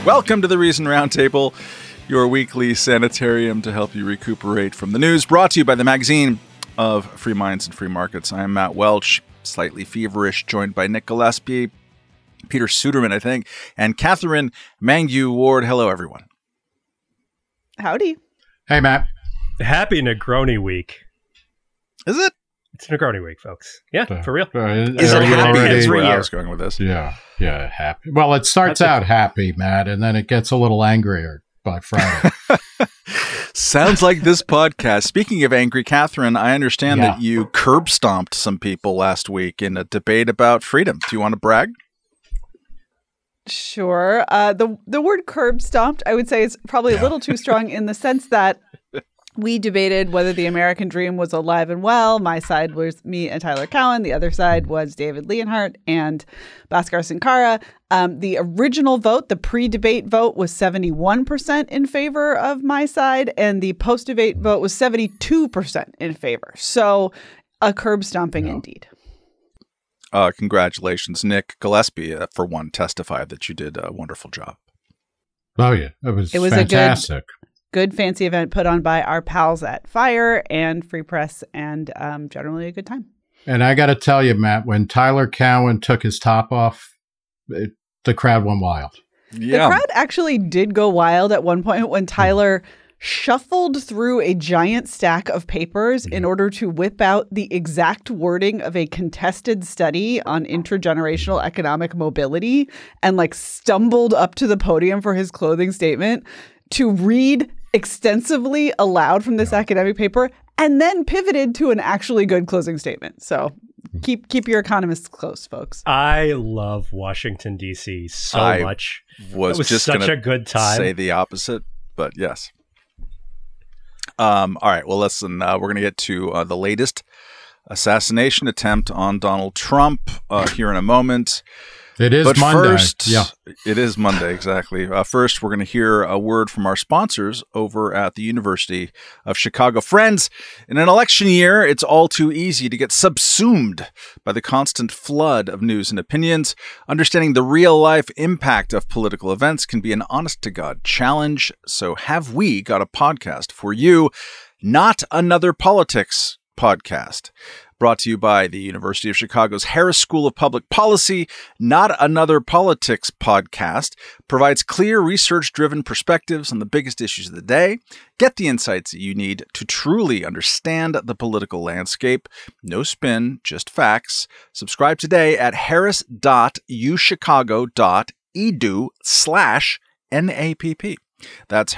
Welcome to the Reason Roundtable, your weekly sanitarium to help you recuperate from the news, brought to you by the magazine of Free Minds and Free Markets. I am Matt Welch, slightly feverish, joined by Nick Gillespie, Peter Suderman, I think, and Catherine Mangu-Ward. Hello, everyone. Howdy. Hey, Matt. Happy Negroni Week. Is it? It's Negroni Week, folks. Yeah, for real. Is it happy? That's where I was going with this. Yeah, happy. Well, it starts out happy, Matt, and then it gets a little angrier by Friday. Sounds like this podcast. Speaking of angry, Catherine, I understand that you curb stomped some people last week in a debate about freedom. Do you want to brag? Sure. The word curb stomped, I would say, is probably a little too strong in the sense that we debated whether the American dream was alive and well. My side was me and Tyler Cowen. The other side was David Leonhardt and Bhaskar Sankara. The original vote, the pre-debate vote, was 71% in favor of my side, and the post-debate vote was 72% in favor. So a curb stomping indeed. Congratulations, Nick Gillespie, for one, testified that you did a wonderful job. Oh, yeah. It was fantastic. Good fancy event put on by our pals at FIRE and Free Press, and generally a good time. And I got to tell you, Matt, when Tyler Cowen took his top off, the crowd went wild. Yeah. The crowd actually did go wild at one point when Tyler shuffled through a giant stack of papers in order to whip out the exact wording of a contested study on intergenerational economic mobility and stumbled up to the podium for his closing statement to read extensively aloud from this academic paper, and then pivoted to an actually good closing statement. So keep your economists close, folks. I love Washington, D.C. so much. It was just such a good time. Say the opposite, but yes. All right, well, listen, we're going to get to the latest assassination attempt on Donald Trump here in a moment. It is but Monday. First, it is Monday, exactly. First, we're going to hear a word from our sponsors over at the University of Chicago. Friends, in an election year, it's all too easy to get subsumed by the constant flood of news and opinions. Understanding the real-life impact of political events can be an honest-to-God challenge. So have we got a podcast for you? Not Another Politics podcast. Brought to you by the University of Chicago's Harris School of Public Policy. Not Another Politics podcast provides clear, research-driven perspectives on the biggest issues of the day. Get the insights that you need to truly understand the political landscape. No spin, just facts. Subscribe today at harris.uchicago.edu/NAPP. That's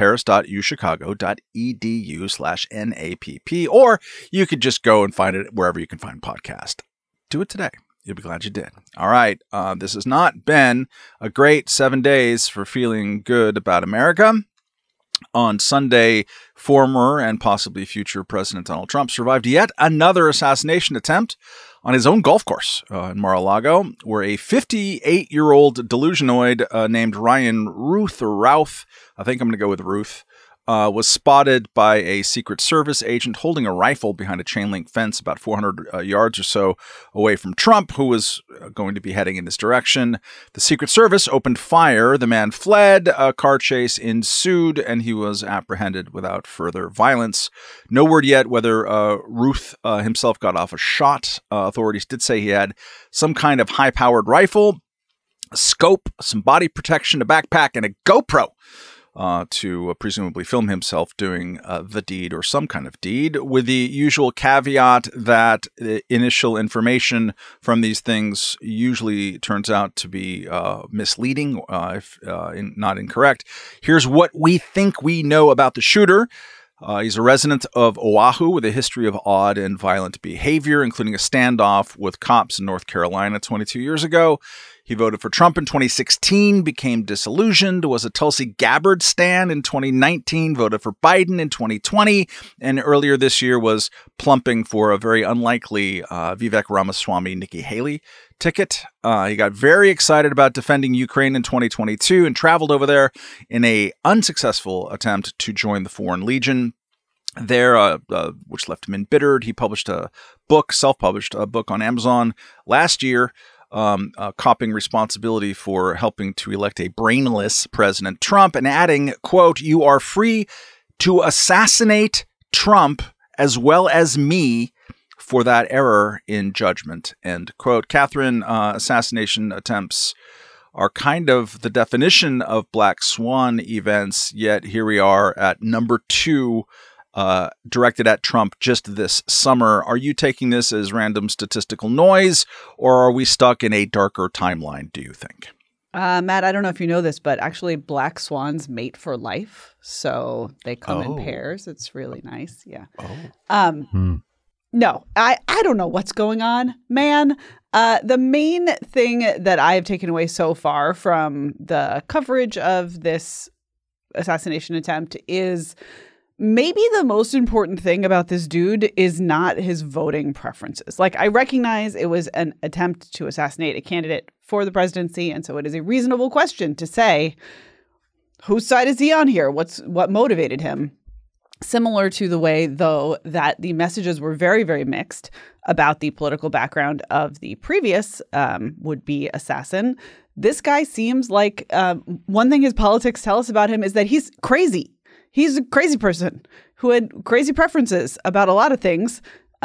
harris.uchicago.edu/NAPP. Or you could just go and find it wherever you can find podcast. Do it today. You'll be glad you did. All right. This has not been a great 7 days for feeling good about America. On Sunday, former and possibly future President Donald Trump survived yet another assassination attempt on his own golf course in Mar-a-Lago, where a 58-year-old delusionoid named Ryan Routh, I think I'm going to go with Ruth, was spotted by a Secret Service agent holding a rifle behind a chain-link fence about 400 yards or so away from Trump, who was going to be heading in this direction. The Secret Service opened fire. The man fled. A car chase ensued, and he was apprehended without further violence. No word yet whether Ruth himself got off a shot. Authorities did say he had some kind of high-powered rifle, a scope, some body protection, a backpack, and a GoPro. To presumably film himself doing the deed or some kind of deed, with the usual caveat that the initial information from these things usually turns out to be misleading, if not incorrect. Here's what we think we know about the shooter. He's a resident of Oahu with a history of odd and violent behavior, including a standoff with cops in North Carolina 22 years ago. He voted for Trump in 2016, became disillusioned, was a Tulsi Gabbard stan in 2019, voted for Biden in 2020, and earlier this year was plumping for a very unlikely Vivek Ramaswamy, Nikki Haley ticket. He got very excited about defending Ukraine in 2022 and traveled over there in an unsuccessful attempt to join the Foreign Legion there, which left him embittered. He published a book, self-published a book on Amazon last year, copping responsibility for helping to elect a brainless President Trump and adding, quote, "You are free to assassinate Trump as well as me for that error in judgment," end quote. Catherine, assassination attempts are kind of the definition of black swan events, yet here we are at number 2, directed at Trump just this summer. Are you taking this as random statistical noise, or are we stuck in a darker timeline, do you think? Matt, I don't know if you know this, but actually black swans mate for life. So they come in pairs. It's really nice. Yeah. No, I don't know what's going on, man. The main thing that I have taken away so far from the coverage of this assassination attempt is maybe the most important thing about this dude is not his voting preferences. Like, I recognize it was an attempt to assassinate a candidate for the presidency, and so it is a reasonable question to say, whose side is he on here? What motivated him? Similar to the way, though, that the messages were very, very mixed about the political background of the previous would-be assassin. This guy seems like one thing his politics tell us about him is that he's crazy. He's a crazy person who had crazy preferences about a lot of things.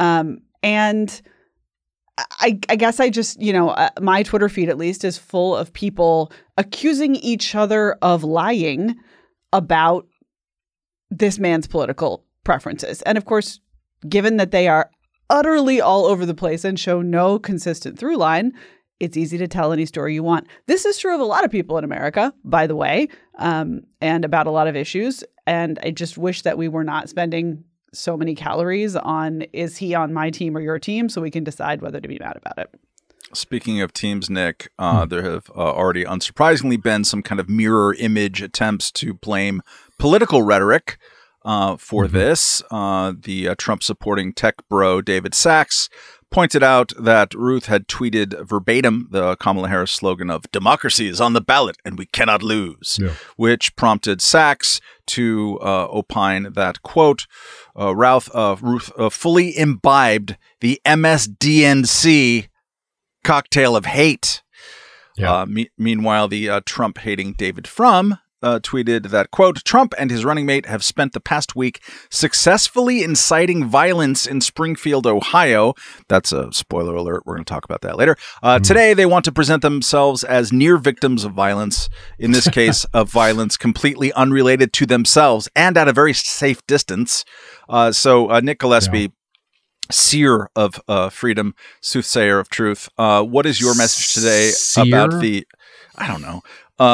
And I guess I just, my Twitter feed at least is full of people accusing each other of lying about this man's political preferences. And of course, given that they are utterly all over the place and show no consistent through line, it's easy to tell any story you want. This is true of a lot of people in America, by the way, and about a lot of issues. And I just wish that we were not spending so many calories on, is he on my team or your team, so we can decide whether to be mad about it. Speaking of teams, Nick, there have already unsurprisingly been some kind of mirror image attempts to blame political rhetoric for this. The Trump-supporting tech bro David Sachs pointed out that Ruth had tweeted verbatim the Kamala Harris slogan of "Democracy is on the ballot and we cannot lose," which prompted Sachs to opine that, quote, Ruth fully imbibed the MSDNC cocktail of hate. Meanwhile, the Trump-hating David Frum tweeted that, quote, "Trump and his running mate have spent the past week successfully inciting violence in Springfield, Ohio." That's a spoiler alert. We're going to talk about that later. Today, they want to present themselves as near victims of violence, in this case, of violence completely unrelated to themselves and at a very safe distance. So Nick Gillespie, seer of freedom, soothsayer of truth, what is your message today about the, I don't know,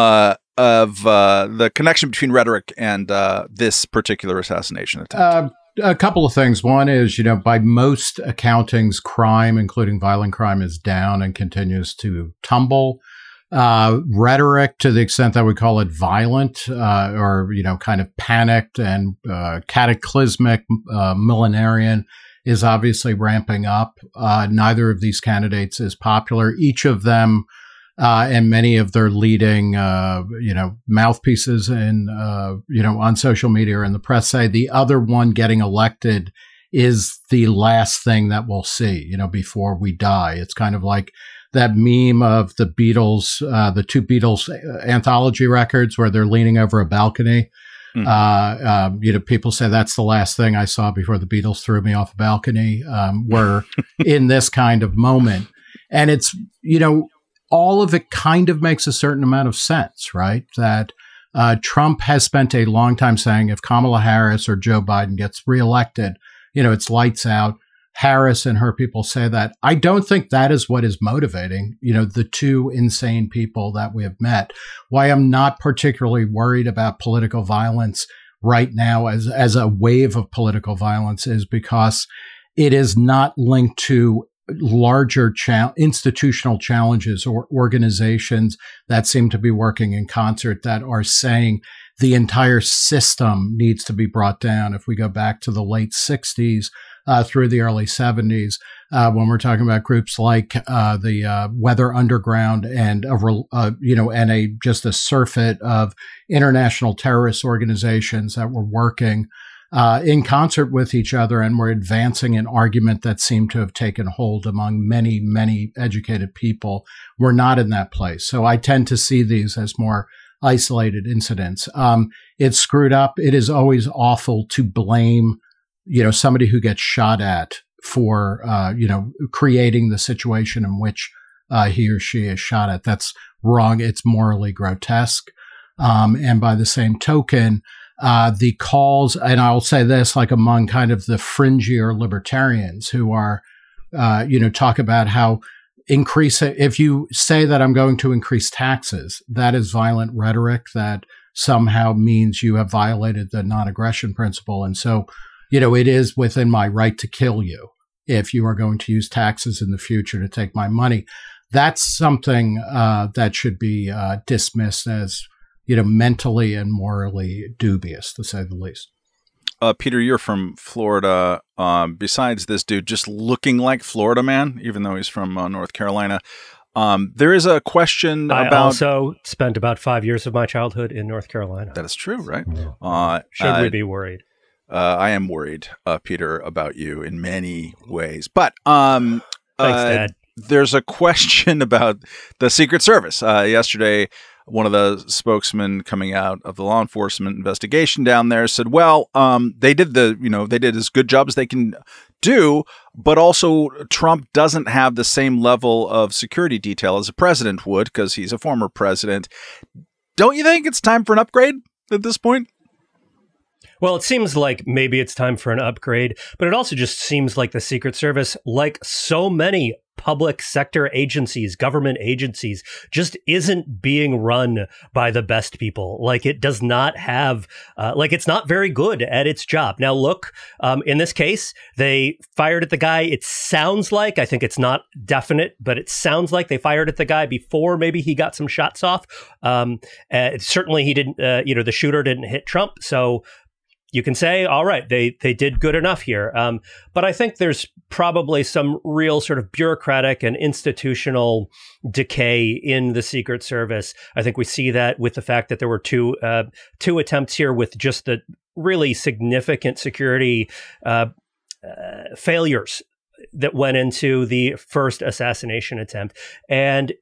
of the connection between rhetoric and this particular assassination attempt? A couple of things. One is, by most accountings, crime, including violent crime, is down and continues to tumble. Rhetoric, to the extent that we call it violent or, kind of panicked and cataclysmic, millenarian, is obviously ramping up. Neither of these candidates is popular. Each of them and many of their leading, mouthpieces and, on social media or in the press say the other one getting elected is the last thing that we'll see, before we die. It's kind of like that meme of the Beatles, the two Beatles anthology records where they're leaning over a balcony. People say that's the last thing I saw before the Beatles threw me off a balcony. We're in this kind of moment. And it's, all of it kind of makes a certain amount of sense, right? That Trump has spent a long time saying if Kamala Harris or Joe Biden gets reelected, it's lights out. Harris and her people say that. I don't think that is what is motivating, the two insane people that we have met. Why I'm not particularly worried about political violence right now as a wave of political violence is because it is not linked to larger institutional challenges or organizations that seem to be working in concert that are saying the entire system needs to be brought down. If we go back to the late 60s, through the early 70s, when we're talking about groups like the Weather Underground and just a surfeit of international terrorist organizations that were working in concert with each other and were advancing an argument that seemed to have taken hold among many, many educated people. We're not in that place. So I tend to see these as more isolated incidents. It's screwed up. It is always awful to blame, somebody who gets shot at for, creating the situation in which he or she is shot at. That's wrong. It's morally grotesque. And by the same token, the calls, and I'll say this, like among kind of the fringier libertarians who are, talk about how if you say that I'm going to increase taxes, that is violent rhetoric that somehow means you have violated the non-aggression principle. And so, it is within my right to kill you if you are going to use taxes in the future to take my money. That's something that should be dismissed as, mentally and morally dubious, to say the least. Peter, you're from Florida. Besides this dude just looking like Florida man, even though he's from North Carolina, there is a question about... I also spent about 5 years of my childhood in North Carolina. That is true, right? Should we be worried? I am worried, Peter, about you in many ways. But thanks, Dad. There's a question about the Secret Service. Yesterday, one of the spokesmen coming out of the law enforcement investigation down there said, well, they did as good job as they can do, but also Trump doesn't have the same level of security detail as a president would because he's a former president. Don't you think it's time for an upgrade at this point? Well, it seems like maybe it's time for an upgrade, but it also just seems like the Secret Service, like so many public sector agencies, government agencies, just isn't being run by the best people. Like it does not have, it's not very good at its job. Now, look, in this case, they fired at the guy. It sounds like, I think it's not definite, but it sounds like they fired at the guy before maybe he got some shots off. Certainly he didn't, the shooter didn't hit Trump. So you can say, all right, they did good enough here. But I think there's probably some real sort of bureaucratic and institutional decay in the Secret Service. I think we see that with the fact that there were two attempts here with just the really significant security failures that went into the first assassination attempt. And,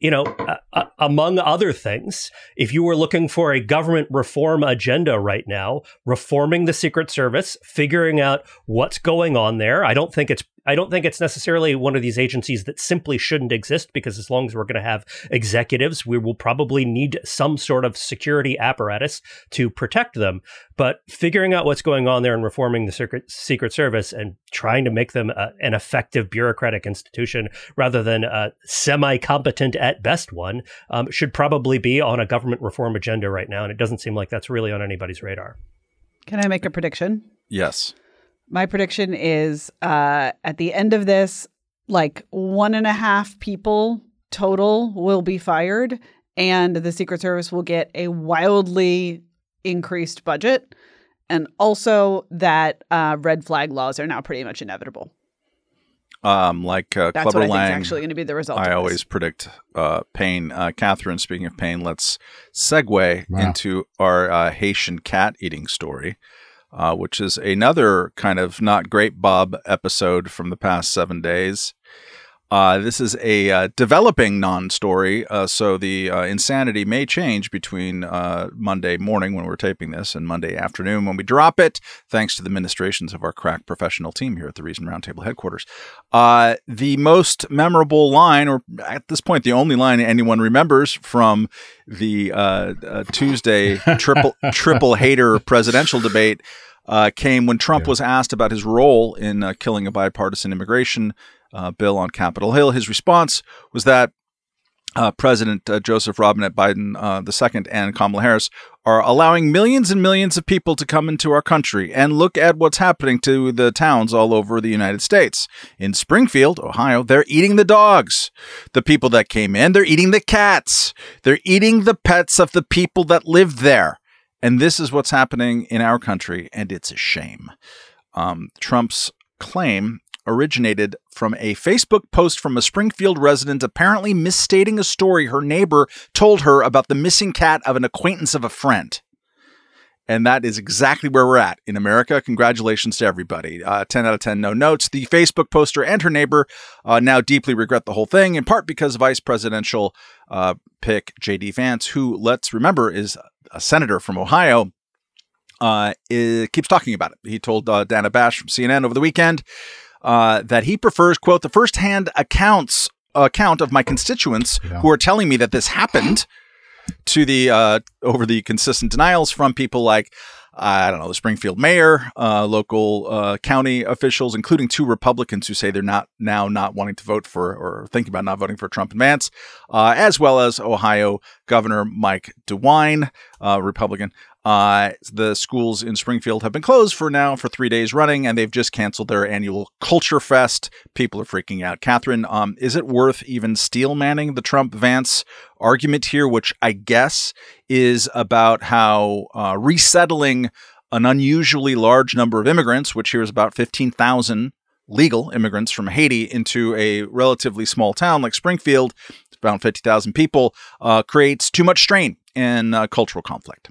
among other things, if you were looking for a government reform agenda right now, reforming the Secret Service, figuring out what's going on there, I don't think it's necessarily one of these agencies that simply shouldn't exist, because as long as we're going to have executives, we will probably need some sort of security apparatus to protect them. But figuring out what's going on there and reforming the Secret Service and trying to make them an effective bureaucratic institution rather than a semi-competent at best one should probably be on a government reform agenda right now. And it doesn't seem like that's really on anybody's radar. Can I make a prediction? Yes. My prediction is at the end of this, like 1.5 people total will be fired, and the Secret Service will get a wildly increased budget. And also that red flag laws are now pretty much inevitable. That's Clever what I think Lang, is actually going to be the result. I always predict pain. Catherine, speaking of pain, let's segue into our Haitian cat eating story. Which is another kind of not great Bob episode from the past 7 days. This is a developing non-story, so the insanity may change between Monday morning when we're taping this and Monday afternoon when we drop it, thanks to the ministrations of our crack professional team here at the Reason Roundtable headquarters. The most memorable line, or at this point the only line anyone remembers from the Tuesday triple hater presidential debate, came when Trump was asked about his role in killing a bipartisan immigration bill on Capitol Hill. His response was that President Joseph Robinette Biden II and Kamala Harris are allowing millions and millions of people to come into our country, and look at what's happening to the towns all over the United States. In Springfield, Ohio, they're eating the dogs. The people that came in, they're eating the cats. They're eating the pets of the people that lived there. And this is what's happening in our country, and it's a shame. Trump's claim originated from a Facebook post from a Springfield resident apparently misstating a story her neighbor told her about the missing cat of an acquaintance of a friend. And that is exactly where we're at in America. Congratulations to everybody. 10 out of 10 no notes. The Facebook poster and her neighbor now deeply regret the whole thing, in part because vice presidential pick J.D. Vance, who, let's remember, is a senator from Ohio, keeps talking about it. He told Dana Bash from CNN over the weekend that he prefers, quote, the firsthand account of my constituents who are telling me that this happened, to the over the consistent denials from people like, I don't know, the Springfield mayor, local county officials, including 2 Republicans who say they're not wanting to vote for, or thinking about not voting for, Trump and Vance, as well as Ohio Governor Mike DeWine, Republican. The schools in Springfield have been closed for 3 days running, and they've just canceled their annual Culture Fest. People are freaking out. Catherine, is it worth even steel manning the Trump-Vance argument here, which I guess is about how resettling an unusually large number of immigrants, which here is about 15,000 legal immigrants from Haiti, into a relatively small town like Springfield, around 50,000 people, creates too much strain and cultural conflict?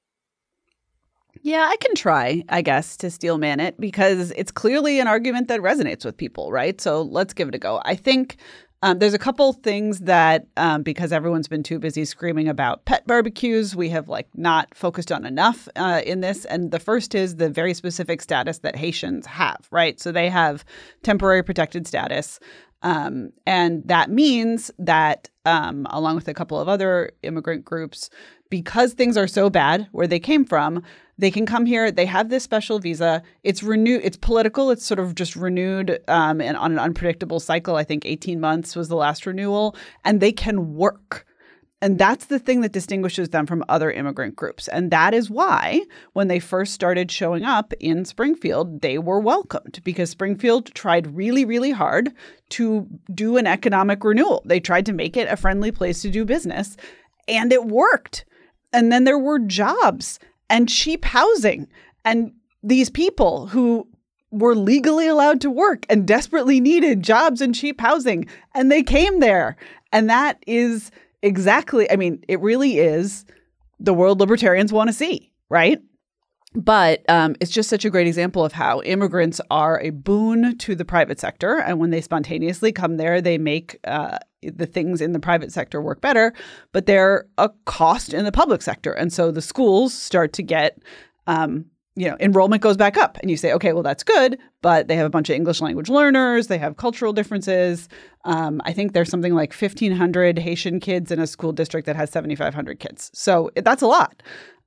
Yeah, I can try, I guess, to steel man it, because it's clearly an argument that resonates with people, right? So let's give it a go. I think there's a couple things that, because everyone's been too busy screaming about pet barbecues, we have not focused on enough in this. And the first is the very specific status that Haitians have, right? So they have temporary protected status. And that means that, along with a couple of other immigrant groups, because things are so bad where they came from, they can come here. They have this special visa. It's renewed. It's political. It's sort of just renewed and on an unpredictable cycle. I think 18 months was the last renewal. And they can work. And that's the thing that distinguishes them from other immigrant groups. And that is why when they first started showing up in Springfield, they were welcomed, because Springfield tried really, really hard to do an economic renewal. They tried to make it a friendly place to do business, and it worked. And then there were jobs and cheap housing, and these people who were legally allowed to work and desperately needed jobs and cheap housing, and they came there. And that is exactly, it really is the world libertarians want to see, right? But it's just such a great example of how immigrants are a boon to the private sector. And when they spontaneously come there, they make the things in the private sector work better, but they're a cost in the public sector. And so the schools start to get, enrollment goes back up. And you say, okay, well, that's good, but they have a bunch of English language learners. They have cultural differences. I think there's something like 1,500 Haitian kids in a school district that has 7,500 kids. So that's a lot.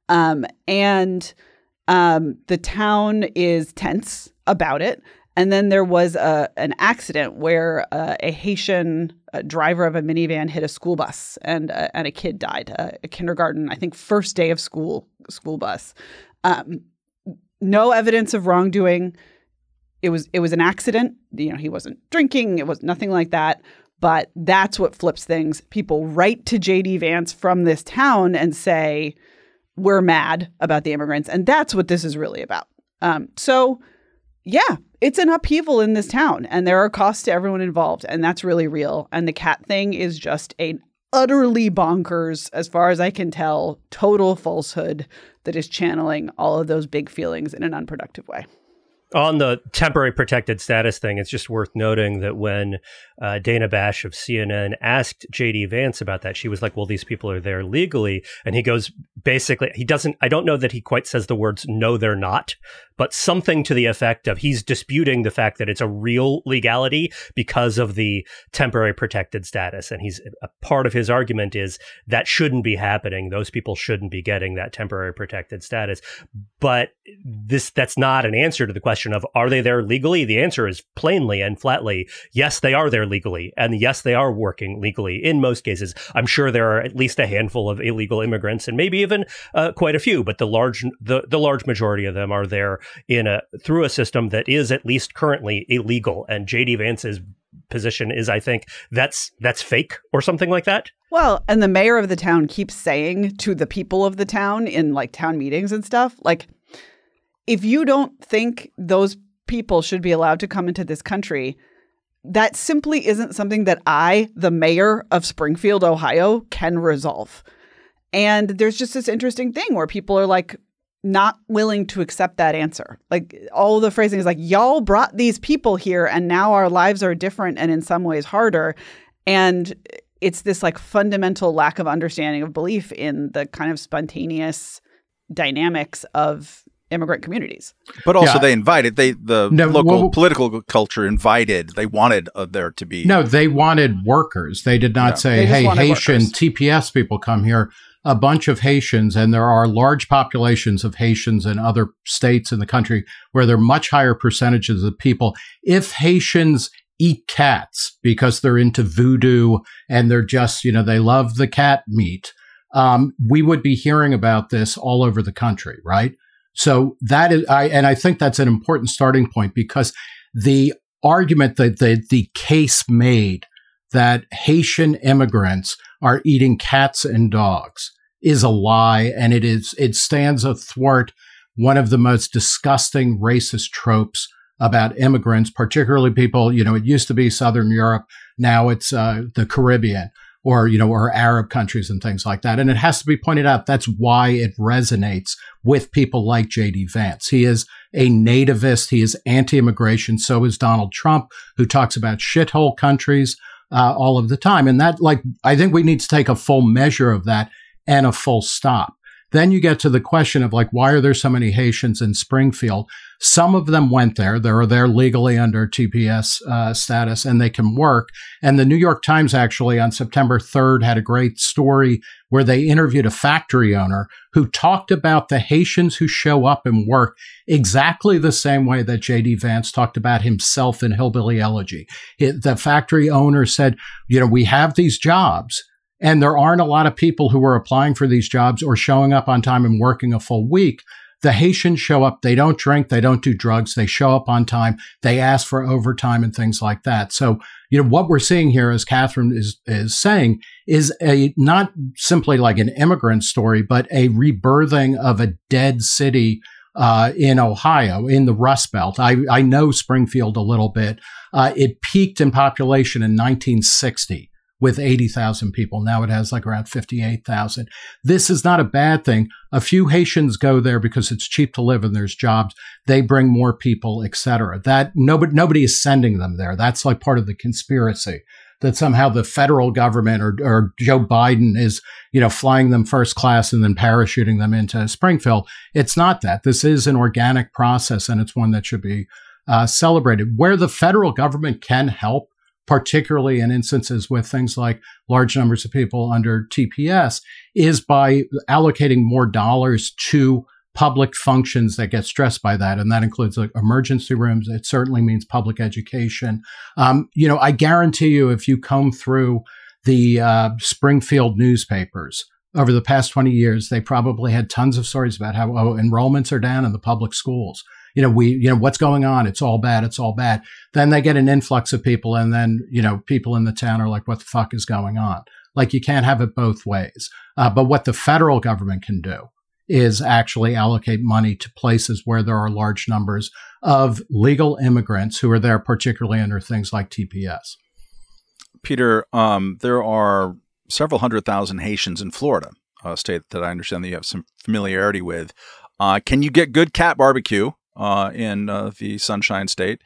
And the town is tense about it. And then there was an accident where a Haitian driver of a minivan hit a school bus, and a kid died, a kindergarten, I think, first day of school bus. No evidence of wrongdoing. It was an accident. He wasn't drinking. It was nothing like that. But that's what flips things. People write to J.D. Vance from this town and say, we're mad about the immigrants. And that's what this is really about. Yeah, it's an upheaval in this town, and there are costs to everyone involved, and that's really real. And the cat thing is just an utterly bonkers, as far as I can tell, total falsehood that is channeling all of those big feelings in an unproductive way. On the temporary protected status thing, it's just worth noting that when Dana Bash of CNN asked J.D. Vance about that, she was like, well, these people are there legally. And he goes, basically, I don't know that he quite says the words, no, they're not, but something to the effect of he's disputing the fact that it's a real legality because of the temporary protected status. And a part of his argument is that shouldn't be happening. Those people shouldn't be getting that temporary protected status. But that's not an answer to the question of, are they there legally? The answer is plainly and flatly, yes, they are there legally. And yes, they are working legally in most cases. I'm sure there are at least a handful of illegal immigrants, and maybe even quite a few, but the large majority of them are there through a system that is at least currently illegal. And J.D. Vance's position is, I think, that's fake or something like that. Well, and the mayor of the town keeps saying to the people of the town in town meetings and stuff, if you don't think those people should be allowed to come into this country, that simply isn't something that I, the mayor of Springfield, Ohio, can resolve. And there's just this interesting thing where people are like, not willing to accept that answer. Like all of the phrasing is like, y'all brought these people here and now our lives are different and in some ways harder. And it's this like fundamental lack of understanding of belief in the kind of spontaneous dynamics of immigrant communities. But also they invited, local political culture invited, they wanted there to be. No, they wanted workers. They did not say, hey, Haitian workers. TPS people come here. A bunch of Haitians, and there are large populations of Haitians in other states in the country where there are much higher percentages of people. If Haitians eat cats because they're into voodoo and they're just, they love the cat meat, we would be hearing about this all over the country, right? So that is, I think that's an important starting point, because the argument that the case made that Haitian immigrants are eating cats and dogs is a lie, and it stands athwart one of the most disgusting racist tropes about immigrants, particularly people, it used to be Southern Europe, now it's the Caribbean or Arab countries and things like that. And it has to be pointed out that's why it resonates with people like J.D. Vance. He is a nativist. He is anti-immigration. So is Donald Trump, who talks about shithole countries all of the time. And that, I think we need to take a full measure of that and a full stop. Then you get to the question of why are there so many Haitians in Springfield? Some of them went there. They're there legally under TPS status, and they can work. And the New York Times actually on September 3rd had a great story where they interviewed a factory owner who talked about the Haitians who show up and work exactly the same way that J.D. Vance talked about himself in Hillbilly Elegy. The factory owner said, we have these jobs, and there aren't a lot of people who are applying for these jobs or showing up on time and working a full week. The Haitians show up. They don't drink. They don't do drugs. They show up on time. They ask for overtime and things like that. So, what we're seeing here, as Catherine is saying, is not simply like an immigrant story, but a rebirthing of a dead city in Ohio, in the Rust Belt. I know Springfield a little bit. It peaked in population in 1960. With 80,000 people. Now it has around 58,000. This is not a bad thing. A few Haitians go there because it's cheap to live and there's jobs. They bring more people, etc. That nobody is sending them there. That's part of the conspiracy that somehow the federal government or Joe Biden is, flying them first class and then parachuting them into Springfield. It's not that. This is an organic process, and it's one that should be celebrated. Where the federal government can help, particularly in instances with things like large numbers of people under TPS, is by allocating more dollars to public functions that get stressed by that. And that includes emergency rooms. It certainly means public education. I guarantee you, if you comb through the Springfield newspapers over the past 20 years, they probably had tons of stories about how enrollments are down in the public schools. What's going on? It's all bad. It's all bad. Then they get an influx of people, and then, people in the town are like, what the fuck is going on? You can't have it both ways. But what the federal government can do is actually allocate money to places where there are large numbers of legal immigrants who are there, particularly under things like TPS. Peter, there are several 100,000 Haitians in Florida, a state that I understand that you have some familiarity with. Can you get good cat barbecue in the Sunshine State,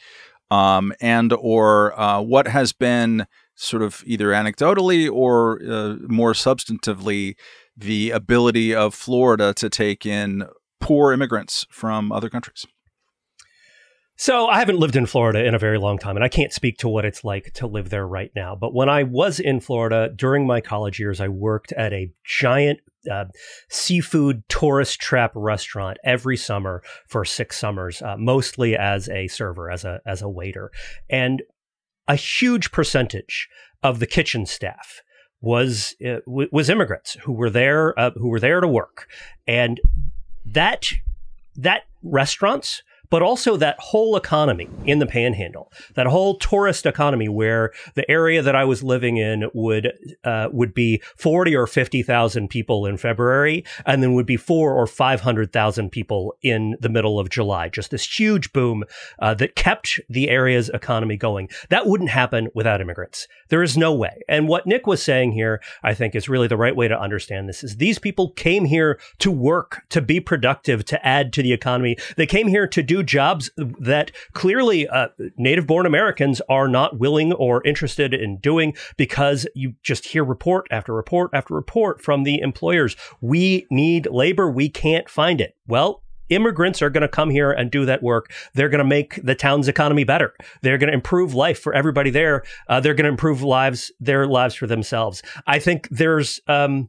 or what has been sort of either anecdotally or more substantively the ability of Florida to take in poor immigrants from other countries? So I haven't lived in Florida in a very long time, and I can't speak to what it's like to live there right now. But when I was in Florida during my college years, I worked at a giant seafood tourist trap restaurant every summer for 6 summers, mostly as a server, as a waiter. And a huge percentage of the kitchen staff was immigrants who were there to work. And that restaurant's but also that whole economy in the Panhandle, that whole tourist economy where the area that I was living in would be 40 or 50,000 people in February, and then would be 400,000 or 500,000 people in the middle of July. Just this huge boom that kept the area's economy going. That wouldn't happen without immigrants. There is no way. And what Nick was saying here, I think, is really the right way to understand this, is these people came here to work, to be productive, to add to the economy. They came here to do jobs that clearly native-born Americans are not willing or interested in doing, because you just hear report after report after report from the employers. We need labor. We can't find it. Well, immigrants are going to come here and do that work. They're going to make the town's economy better. They're going to improve life for everybody there. They're going to improve their lives for themselves. I think there's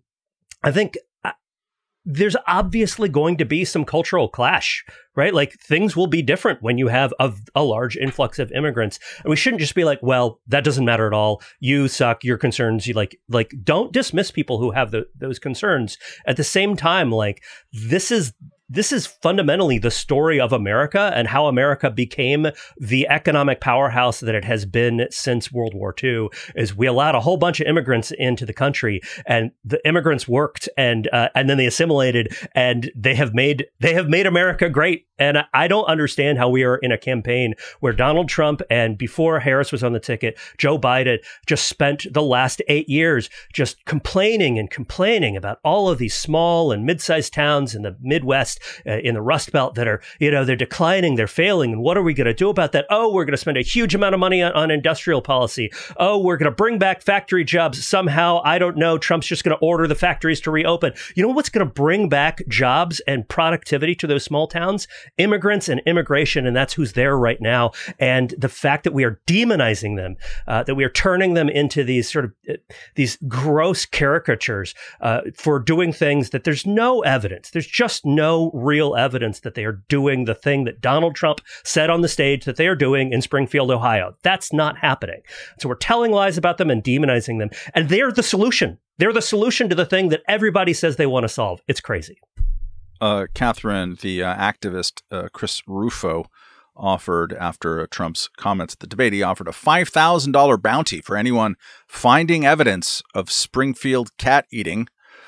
obviously going to be some cultural clash, right? Like, things will be different when you have a large influx of immigrants. And we shouldn't just be like, well, that doesn't matter at all. You suck. Your concerns, you like don't dismiss people who have those concerns. At the same time, like, this is fundamentally the story of America and how America became the economic powerhouse that it has been since World War II. Is we allowed a whole bunch of immigrants into the country, and the immigrants worked, and then they assimilated, and they have made America great. And I don't understand how we are in a campaign where Donald Trump, and before Harris was on the ticket, Joe Biden just spent the last 8 years just complaining about all of these small and mid-sized towns in the Midwest, in the Rust Belt, that are, they're declining, they're failing. And what are we going to do about that? Oh, we're going to spend a huge amount of money on industrial policy. Oh, we're going to bring back factory jobs somehow. I don't know. Trump's just going to order the factories to reopen. You know what's going to bring back jobs and productivity to those small towns? Immigrants and immigration, and that's who's there right now. And the fact that we are demonizing them, that we are turning them into these sort of these gross caricatures for doing things that there's no evidence. There's just no real evidence that they are doing the thing that Donald Trump said on the stage that they are doing in Springfield, Ohio. That's not happening. So we're telling lies about them and demonizing them. And they're the solution. They're the solution to the thing that everybody says they want to solve. It's crazy. Catherine, the activist Chris Rufo, offered, after Trump's comments at the debate, he offered a $5,000 bounty for anyone finding evidence of Springfield cat eating.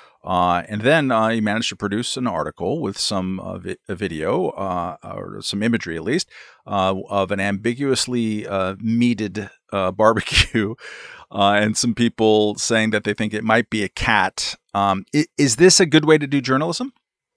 And then he managed to produce an article with some a video, or some imagery at least, of an ambiguously meated barbecue, and some people saying that they think it might be a cat. Is this a good way to do journalism?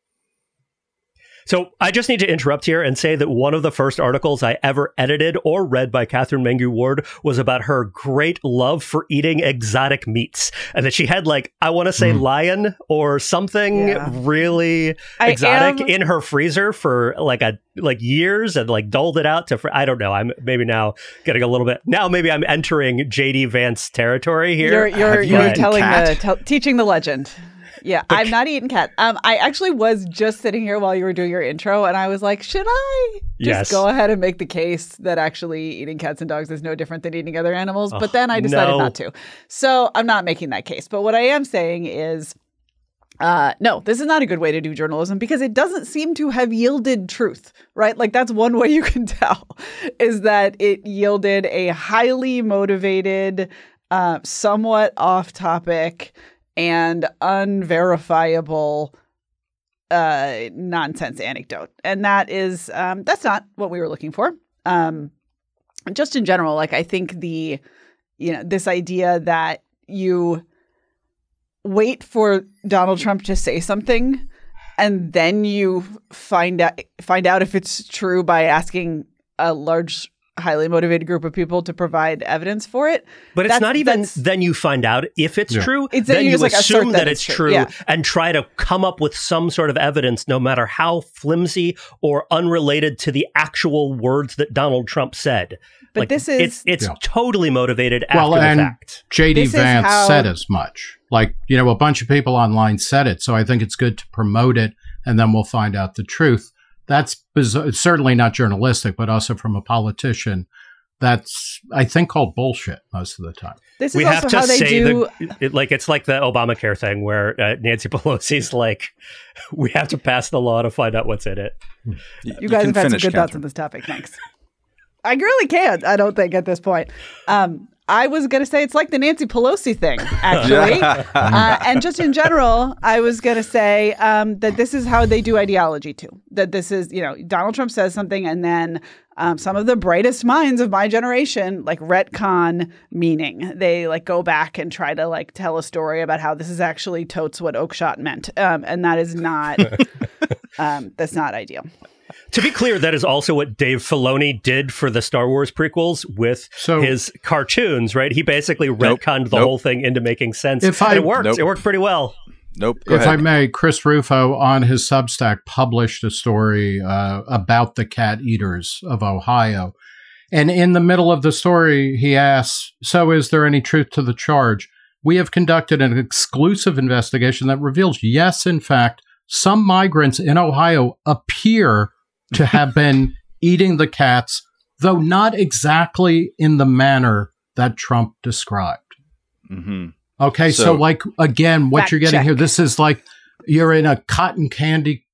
So I just need to interrupt here and say that one of the first articles I ever edited or read by Catherine Mangu-Ward was about her great love for eating exotic meats, and that she had, like, I want to say lion or something really exotic in her freezer for like years, and like doled it out to, I don't know. I'm maybe now getting a little bit, now maybe I'm entering JD Vance territory here. You're teaching the legend. Yeah, I'm not eating cat. I actually was just sitting here while you were doing your intro, and I was like, should I just go ahead and make the case that actually eating cats and dogs is no different than eating other animals? But then I decided not to. So I'm not making that case. But what I am saying is, no, this is not a good way to do journalism, because it doesn't seem to have yielded truth, right? Like, that's one way you can tell, is that it yielded a highly motivated, somewhat off-topic, and unverifiable nonsense anecdote. And that is, that's not what we were looking for. Just in general, like, I think this idea that you wait for Donald Trump to say something and then you find out if it's true by asking a large, highly motivated group of people to provide evidence for it. But it's not even then you find out if it's true. It's then you like assume that it's true yeah. and try to come up with some sort of evidence, no matter how flimsy or unrelated to the actual words that Donald Trump said. But like, this is... It's totally motivated after the fact. JD Vance said as much. Like, a bunch of people online said it, so I think it's good to promote it, and then we'll find out the truth. That's bizarre. It's certainly not journalistic, but also from a politician that's, I think, called bullshit most of the time. This is We also have to how they say do. it's like the Obamacare thing where Nancy Pelosi's like, we have to pass the law to find out what's in it. You guys have had some good thoughts on this topic. Thanks. I really can't, I don't think, at this point. I was going to say it's like the Nancy Pelosi thing, actually. And just in general, I was going to say that this is how they do ideology, too. That this is, Donald Trump says something and then some of the brightest minds of my generation, like retcon meaning. They like go back and try to like tell a story about how this is actually totes what Oakeshott meant. And that is not, that's not ideal. To be clear, that is also what Dave Filoni did for the Star Wars prequels with his cartoons, right? He basically retconned the whole thing into making sense. And it worked. It worked pretty well. Go if ahead. I may, Chris Rufo on his Substack published a story about the cat eaters of Ohio. And in the middle of the story, he asks, so is there any truth to the charge? We have conducted an exclusive investigation that reveals, yes, in fact, some migrants in Ohio appear to have been eating the cats, though not exactly in the manner that Trump described. Mm-hmm. Okay, so like, again, what you're getting here, this is like you're in a cotton candy,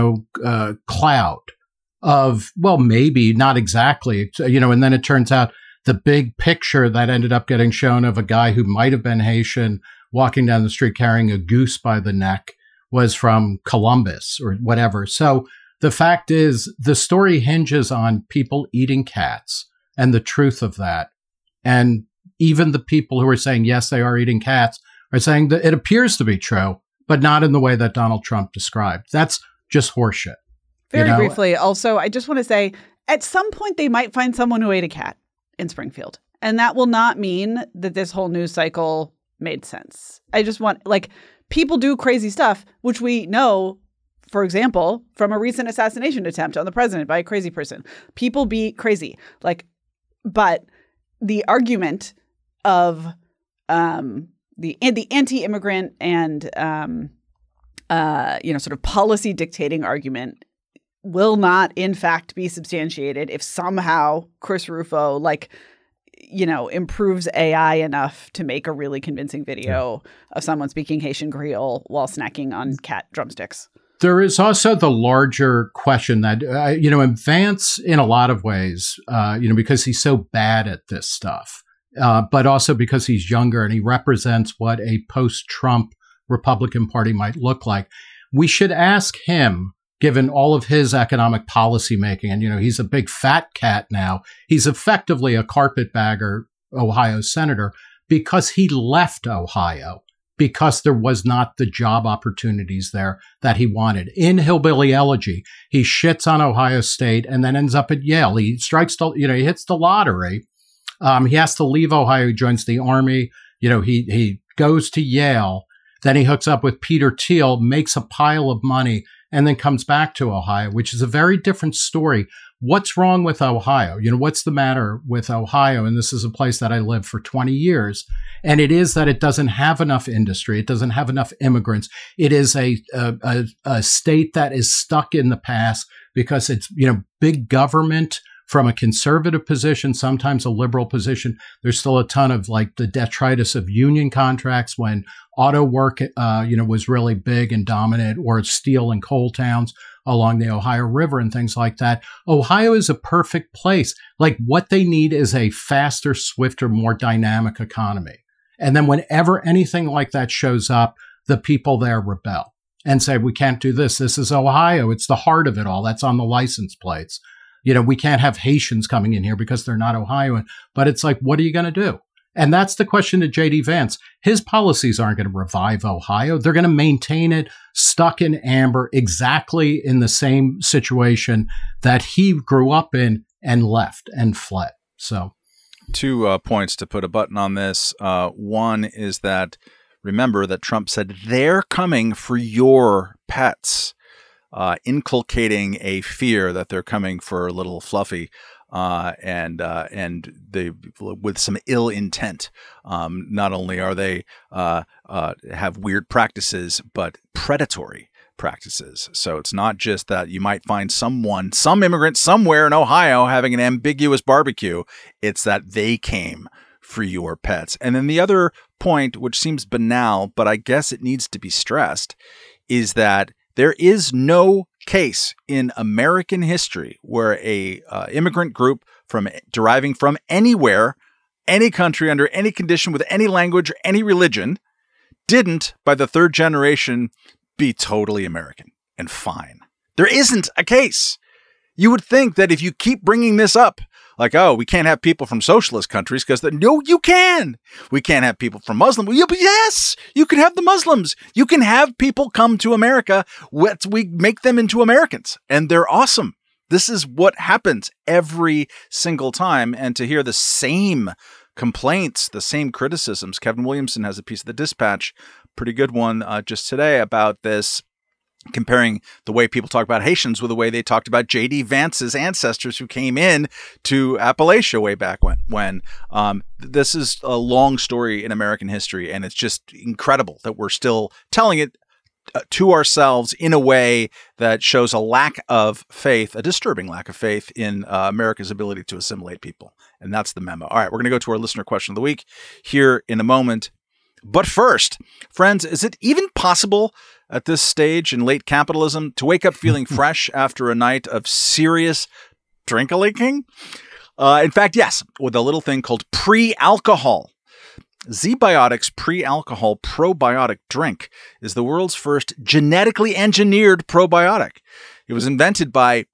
cloud of, well, maybe not exactly, and then it turns out the big picture that ended up getting shown of a guy who might have been Haitian walking down the street carrying a goose by the neck was from Columbus or whatever. So the fact is, the story hinges on people eating cats and the truth of that. And even the people who are saying, yes, they are eating cats, are saying that it appears to be true, but not in the way that Donald Trump described. That's just horseshit. Very briefly, also, I just want to say, at some point, they might find someone who ate a cat in Springfield. And that will not mean that this whole news cycle made sense. I just want, people do crazy stuff, which we know, for example, from a recent assassination attempt on the president by a crazy person. People be crazy. But the argument of the anti-immigrant and sort of policy dictating argument will not, in fact, be substantiated if somehow Chris Rufo improves AI enough to make a really convincing video of someone speaking Haitian Creole while snacking on cat drumsticks. There is also the larger question that, Vance, in a lot of ways, because he's so bad at this stuff, but also because he's younger and he represents what a post-Trump Republican Party might look like. We should ask him, given all of his economic policy making, and, he's a big fat cat now. He's effectively a carpetbagger Ohio senator because he left Ohio, because there was not the job opportunities there that he wanted. In Hillbilly Elegy, he shits on Ohio State and then ends up at Yale. He strikes he hits the lottery. He has to leave Ohio. He joins the Army. He goes to Yale. Then he hooks up with Peter Thiel, makes a pile of money, and then comes back to Ohio, which is a very different story. What's wrong with Ohio? What's the matter with Ohio? And this is a place that I lived for 20 years. And it is that it doesn't have enough industry. It doesn't have enough immigrants. It is a state that is stuck in the past because it's, big government from a conservative position, sometimes a liberal position. There's still a ton of the detritus of union contracts when auto work, was really big and dominant, or steel and coal towns along the Ohio River and things like that. Ohio is a perfect place. What they need is a faster, swifter, more dynamic economy. And then whenever anything like that shows up, the people there rebel and say, we can't do this. This is Ohio. It's the heart of it all. That's on the license plates. We can't have Haitians coming in here because they're not Ohioan. But it's what are you going to do? And that's the question to J.D. Vance. His policies aren't going to revive Ohio. They're going to maintain it stuck in amber, exactly in the same situation that he grew up in and left and fled. So 2 points to put a button on this. One is that, remember that Trump said they're coming for your pets, inculcating a fear that they're coming for little Fluffy. And they, with some ill intent. Not only are they have weird practices, but predatory. practices. So it's not just that you might find some immigrant somewhere in Ohio having an ambiguous barbecue. It's that they came for your pets. And then the other point, which seems banal, but I guess it needs to be stressed, is that there is no case in American history where a immigrant group deriving from anywhere, any country, under any condition, with any language or any religion, didn't, by the third generation, be totally American and fine. There isn't a case. You would think that if you keep bringing this up, like, oh, we can't have people from socialist countries because no, you can. We can't have people from Muslim. Yes, you can have the Muslims. You can have people come to America. We make them into Americans, and they're awesome. This is what happens every single time. And to hear the same complaints, the same criticisms. Kevin Williamson has a piece of the Dispatch, pretty good one, just today about this, comparing the way people talk about Haitians with the way they talked about J.D. Vance's ancestors who came in to Appalachia way back when. This is a long story in American history, and it's just incredible that we're still telling it to ourselves in a way that shows a lack of faith, a disturbing lack of faith in America's ability to assimilate people. And that's the memo. All right, we're going to go to our listener question of the week here in a moment. But first, friends, is it even possible at this stage in late capitalism to wake up feeling fresh after a night of serious drink-a-leaking? In fact, yes, with a little thing called pre-alcohol. ZBiotics Pre-Alcohol Probiotic Drink is the world's first genetically engineered probiotic. It was invented by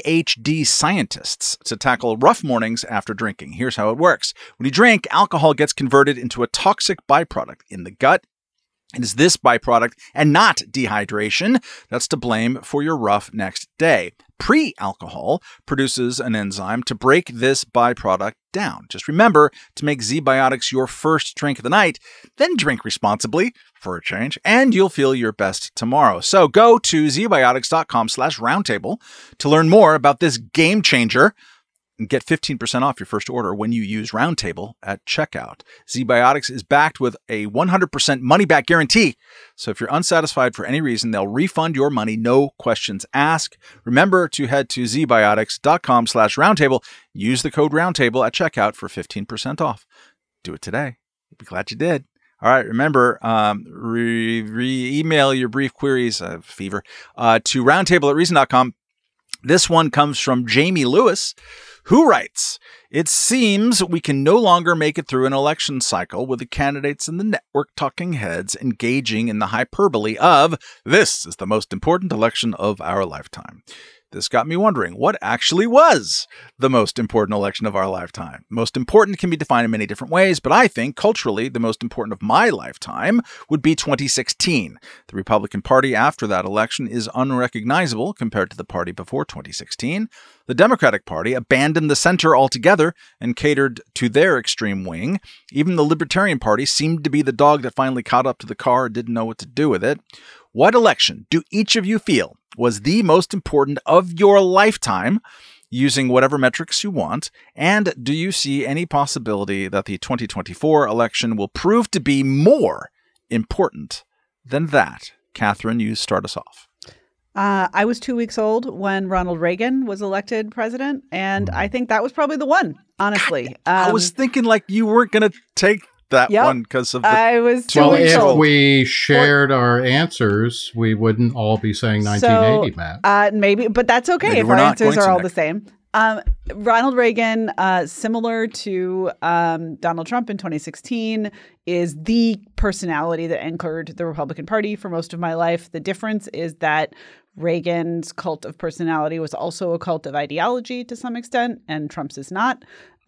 PhD scientists to tackle rough mornings after drinking. Here's how it works. When you drink, alcohol gets converted into a toxic byproduct in the gut. It is this byproduct and not dehydration that's to blame for your rough next day. Pre-alcohol produces an enzyme to break this byproduct down. Just remember to make ZBiotics your first drink of the night, then drink responsibly for a change, and you'll feel your best tomorrow. So go to zbiotics.com/roundtable to learn more about this game changer and get 15% off your first order when you use Roundtable at checkout. ZBiotics is backed with a 100% money-back guarantee. So if you're unsatisfied for any reason, they'll refund your money, no questions asked. Remember to head to zbiotics.com/roundtable. Use the code Roundtable at checkout for 15% off. Do it today. You'll be glad you did. All right, remember, email your brief queries, fever, to roundtable@reason.com. This one comes from Jamie Lewis, who writes, "It seems we can no longer make it through an election cycle with the candidates and the network talking heads engaging in the hyperbole of, 'This is the most important election of our lifetime.' This got me wondering, what actually was the most important election of our lifetime? Most important can be defined in many different ways, but I think culturally the most important of my lifetime would be 2016. The Republican Party after that election is unrecognizable compared to the party before 2016. The Democratic Party abandoned the center altogether and catered to their extreme wing. Even the Libertarian Party seemed to be the dog that finally caught up to the car and didn't know what to do with it. What election do each of you feel was the most important of your lifetime, using whatever metrics you want? And do you see any possibility that the 2024 election will prove to be more important than that? Catherine, you start us off. I was 2 weeks old when Ronald Reagan was elected president, and I think that was probably the one, honestly. I was thinking like you weren't going to take that one because of the... I was 2 weeks old. If we shared our answers, we wouldn't all be saying 1980, Matt. Maybe, but that's okay Maybe if our answers are all the same. Ronald Reagan, similar to Donald Trump in 2016, is the personality that anchored the Republican Party for most of my life. The difference is that Reagan's cult of personality was also a cult of ideology to some extent, and Trump's is not.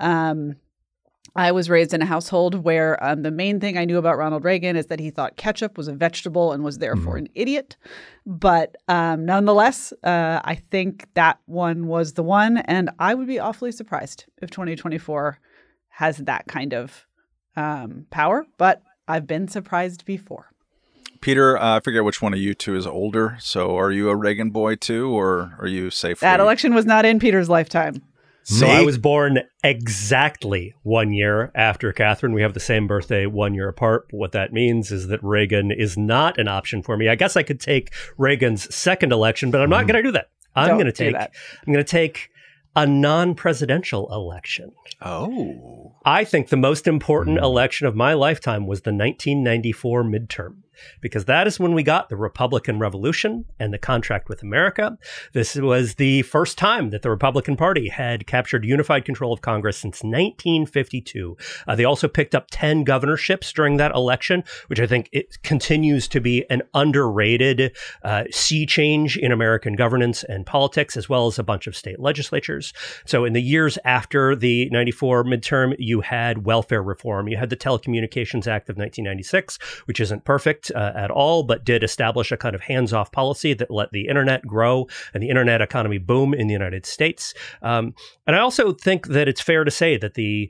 I was raised in a household where the main thing I knew about Ronald Reagan is that he thought ketchup was a vegetable and was therefore an idiot. But nonetheless, I think that one was the one. And I would be awfully surprised if 2024 has that kind of power. But I've been surprised before. Peter, I forget which one of you two is older. So are you a Reagan boy too, or are you safe? That election was not in Peter's lifetime. So I was born exactly 1 year after Catherine. We have the same birthday 1 year apart. But what that means is that Reagan is not an option for me. I guess I could take Reagan's second election, but I'm not going to do that. I'm going to take a non-presidential election. Oh. I think the most important election of my lifetime was the 1994 midterm, because that is when we got the Republican Revolution and the contract with America. This was the first time that the Republican Party had captured unified control of Congress since 1952. They also picked up 10 governorships during that election, which I think it continues to be an underrated sea change in American governance and politics, as well as a bunch of state legislatures. So in the years after the 94 midterm, you had welfare reform. You had the Telecommunications Act of 1996, which isn't perfect at all, but did establish a kind of hands-off policy that let the internet grow and the internet economy boom in the United States. And I also think that it's fair to say that the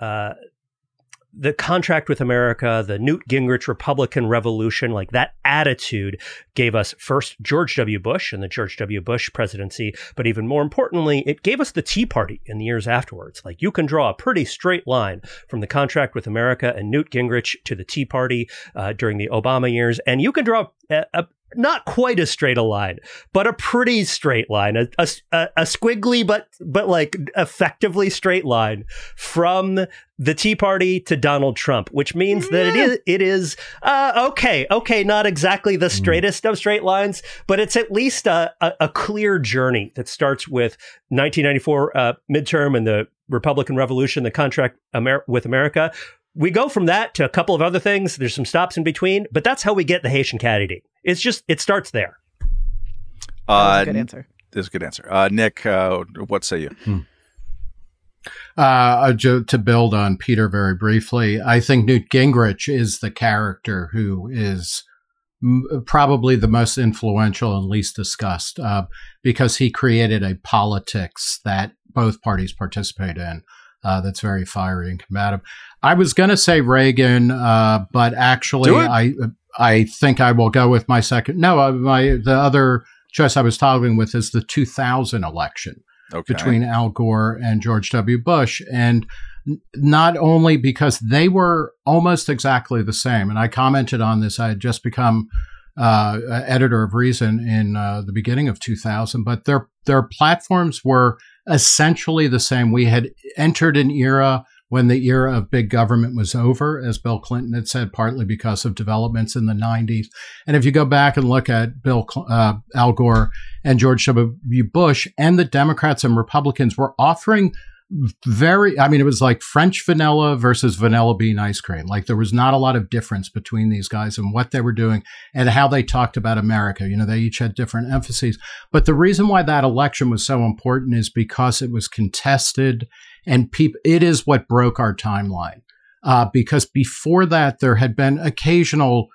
contract with America, the Newt Gingrich Republican Revolution, like that attitude gave us first George W. Bush and the George W. Bush presidency. But even more importantly, it gave us the Tea Party in the years afterwards. Like you can draw a pretty straight line from the contract with America and Newt Gingrich to the Tea Party during the Obama years. And you can draw a not quite as straight a line, but a pretty straight line, a squiggly, but like effectively straight line from the Tea Party to Donald Trump, which means that it is okay, not exactly the straightest of straight lines, but it's at least a clear journey that starts with 1994 midterm and the Republican Revolution, the contract with America. We go from that to a couple of other things. There's some stops in between, but that's how we get the Haitian cat eating. It's just, it starts there. That was a good answer. That's a good answer. Nick, what say you? To build on Peter very briefly, I think Newt Gingrich is the character who is probably the most influential and least discussed because he created a politics that both parties participate in. That's very fiery and combative. I was going to say Reagan, but actually, I think I will go with my second. No, the other choice I was toggling with is the 2000 election between Al Gore and George W. Bush, and not only because they were almost exactly the same. And I commented on this. I had just become editor of Reason in the beginning of 2000, but their platforms were essentially the same. We had entered an era when the era of big government was over, as Bill Clinton had said, partly because of developments in the 90s. And if you go back and look at Al Gore and George W. Bush, and the Democrats and Republicans were offering it was like French vanilla versus vanilla bean ice cream. Like there was not a lot of difference between these guys and what they were doing and how they talked about America. You know, they each had different emphases. But the reason why that election was so important is because it was contested, and it is what broke our timeline. Because before that, there had been occasional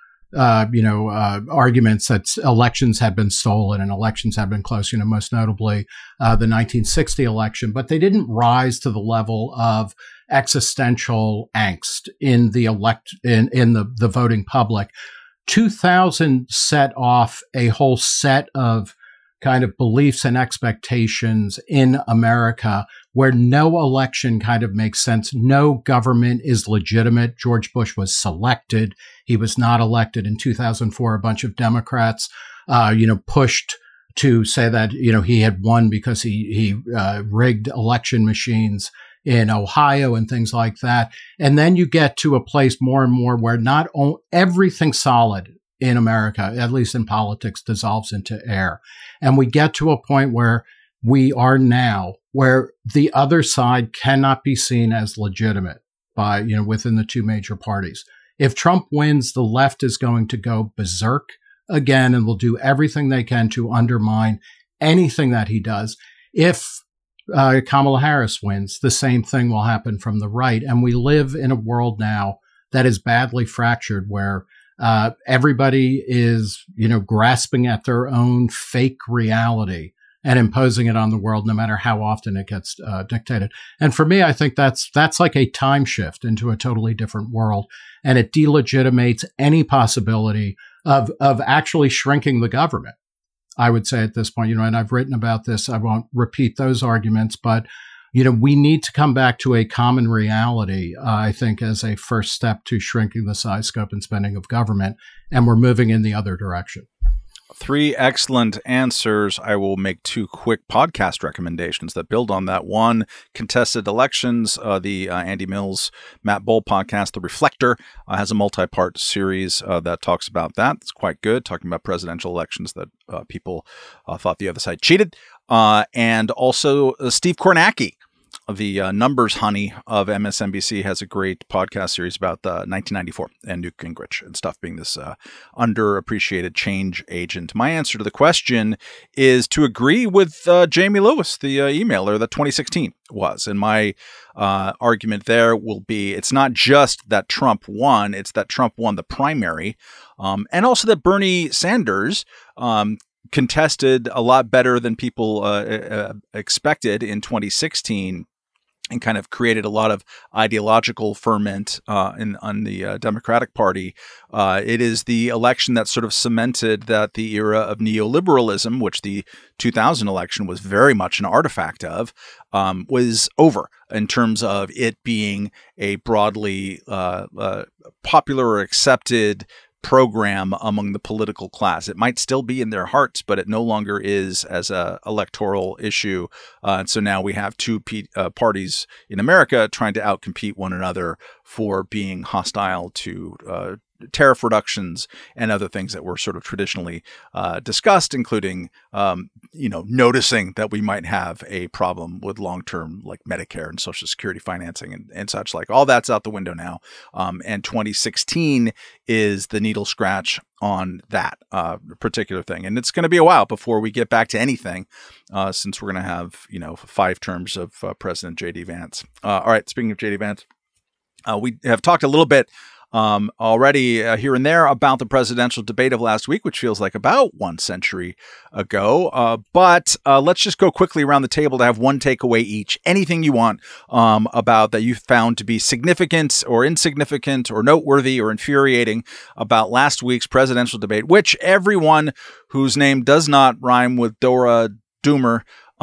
arguments that elections had been stolen and elections had been close, most notably the 1960 election, but they didn't rise to the level of existential angst in the the voting public. 2000 set off a whole set of kind of beliefs and expectations in America where no election kind of makes sense. No government is legitimate. George Bush was selected. He was not elected. In 2004, a bunch of Democrats, pushed to say that, he had won because he rigged election machines in Ohio and things like that. And then you get to a place more and more where not everything solid in America, at least in politics, dissolves into air. And we get to a point where we are now, where the other side cannot be seen as legitimate by, within the two major parties. If Trump wins, the left is going to go berserk again and will do everything they can to undermine anything that he does. If Kamala Harris wins, the same thing will happen from the right. And we live in a world now that is badly fractured, where everybody is, grasping at their own fake reality and imposing it on the world, no matter how often it gets dictated. And for me, I think that's like a time shift into a totally different world, and it delegitimates any possibility of actually shrinking the government. I would say at this point, and I've written about this. I won't repeat those arguments, but we need to come back to a common reality, I think, as a first step to shrinking the size, scope, and spending of government. And we're moving in the other direction. 3 excellent answers. I will make 2 quick podcast recommendations that build on that. One, contested elections. The Andy Mills, Matt Bull podcast, The Reflector, has a multi-part series that talks about that. It's quite good, talking about presidential elections that people thought the other side cheated. And also Steve Kornacki, the numbers honey of MSNBC, has a great podcast series about 1994 and Newt Gingrich and stuff, being this underappreciated change agent. My answer to the question is to agree with Jamie Lewis, the emailer, that 2016 was. And my argument there will be, it's not just that Trump won, it's that Trump won the primary, and also that Bernie Sanders contested a lot better than people expected in 2016, and kind of created a lot of ideological ferment on the Democratic Party. It is the election that sort of cemented that the era of neoliberalism, which the 2000 election was very much an artifact of, was over in terms of it being a broadly popular or accepted program among the political class. It might still be in their hearts, but it no longer is as a electoral issue. And so now we have 2 parties in America trying to outcompete one another for being hostile to tariff reductions and other things that were sort of traditionally discussed, including, noticing that we might have a problem with long-term like Medicare and Social Security financing and such like. All that's out the window now. And 2016 is the needle scratch on that particular thing. And it's going to be a while before we get back to anything, since we're going to have, 5 terms of President J.D. Vance. All right, speaking of J.D. Vance, we have talked a little bit already here and there about the presidential debate of last week, which feels like about 1 century ago. But let's just go quickly around the table to have one takeaway each. Anything you want about that you found to be significant or insignificant or noteworthy or infuriating about last week's presidential debate, which everyone whose name does not rhyme with Dora Doomer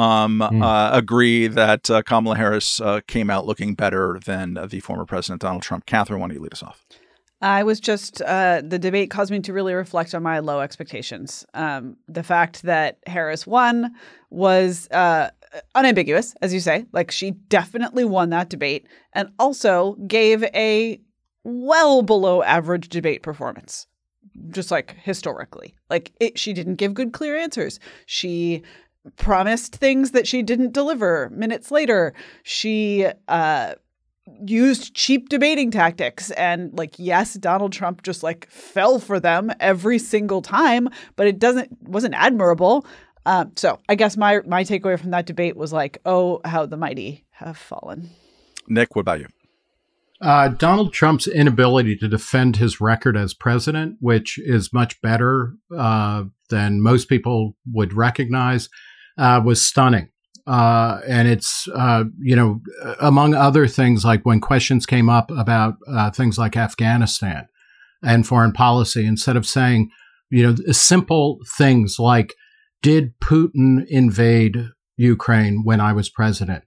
agree that Kamala Harris came out looking better than the former President Donald Trump. Catherine, why don't you lead us off? I was just, the debate caused me to really reflect on my low expectations. The fact that Harris won was unambiguous, as you say. Like, she definitely won that debate, and also gave a well below average debate performance, just like historically. Like, she didn't give good, clear answers. She promised things that she didn't deliver minutes later. She used cheap debating tactics, and yes, Donald Trump just fell for them every single time, but it wasn't admirable. So I guess my takeaway from that debate was oh, how the mighty have fallen. Nick, what about you? Donald Trump's inability to defend his record as president, which is much better than most people would recognize, was stunning. And it's, among other things, like when questions came up about things like Afghanistan and foreign policy, instead of saying, simple things like, did Putin invade Ukraine when I was president?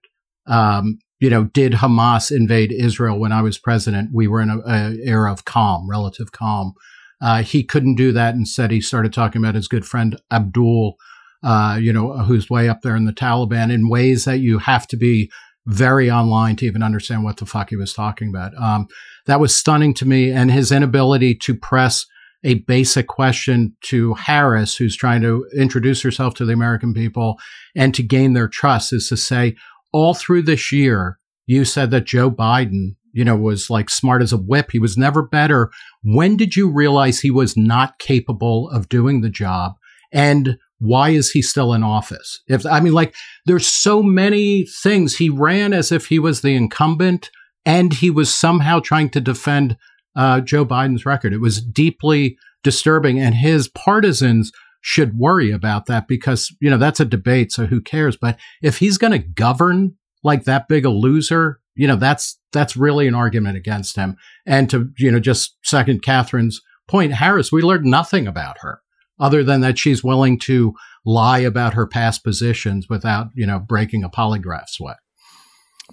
Did Hamas invade Israel when I was president? We were in an era of relative calm. He couldn't do that. Instead, he started talking about his good friend Abdul, who's way up there in the Taliban, in ways that you have to be very online to even understand what the fuck he was talking about. That was stunning to me. And his inability to press a basic question to Harris, who's trying to introduce herself to the American people and to gain their trust, is to say, all through this year, you said that Joe Biden, was smart as a whip. He was never better. When did you realize he was not capable of doing the job? And why is he still in office? There's so many things. He ran as if he was the incumbent, and he was somehow trying to defend Joe Biden's record. It was deeply disturbing, and his partisans should worry about that because, that's a debate, so who cares? But if he's going to govern like that big a loser, that's really an argument against him. And to, just second Catherine's point, Harris, we learned nothing about her other than that she's willing to lie about her past positions without, breaking a polygraph sweat.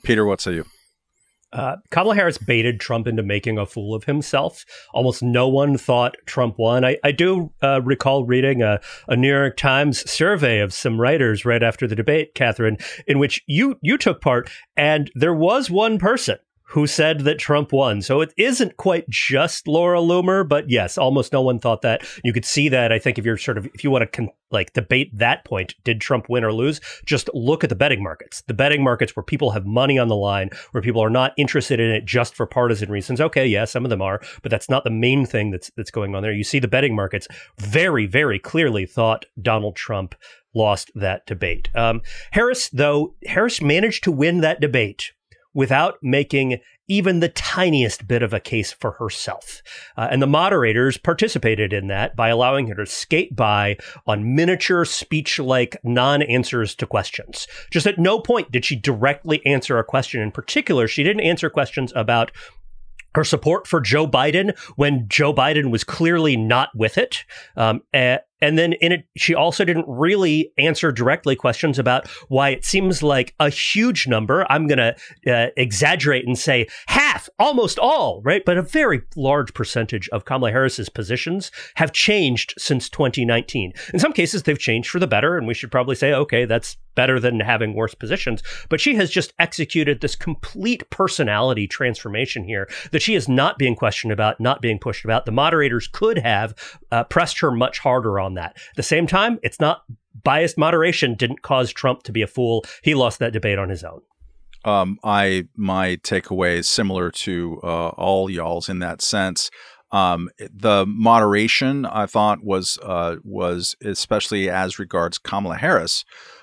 Peter, what say you? Kamala Harris baited Trump into making a fool of himself. Almost no one thought Trump won. I do recall reading a New York Times survey of some writers right after the debate, Catherine, in which you took part, and there was one person who said that Trump won. So it isn't quite just Laura Loomer, but yes, almost no one thought that. You could see that, I think, if you want to debate that point, did Trump win or lose? Just look at the betting markets. The betting markets where people have money on the line, where people are not interested in it just for partisan reasons. Okay, yeah, some of them are, but that's not the main thing that's going on there. You see the betting markets very, very clearly thought Donald Trump lost that debate. Harris managed to win that debate without making even the tiniest bit of a case for herself. And the moderators participated in that by allowing her to skate by on miniature speech-like non-answers to questions. Just at no point did she directly answer a question. In particular, she didn't answer questions about her support for Joe Biden when Joe Biden was clearly not with it. And then she also didn't really answer directly questions about why it seems like a huge number. I'm going to exaggerate and say half, almost all, right? But a very large percentage of Kamala Harris's positions have changed since 2019. In some cases, they've changed for the better, and we should probably say, okay, that's better than having worse positions. But she has just executed this complete personality transformation here that she is not being questioned about, not being pushed about. The moderators could have pressed her much harder on that. At the same time, it's not biased moderation didn't cause Trump to be a fool. He lost that debate on his own. My takeaway is similar to all y'all's in that sense. The moderation, I thought, was especially as regards Kamala Harris,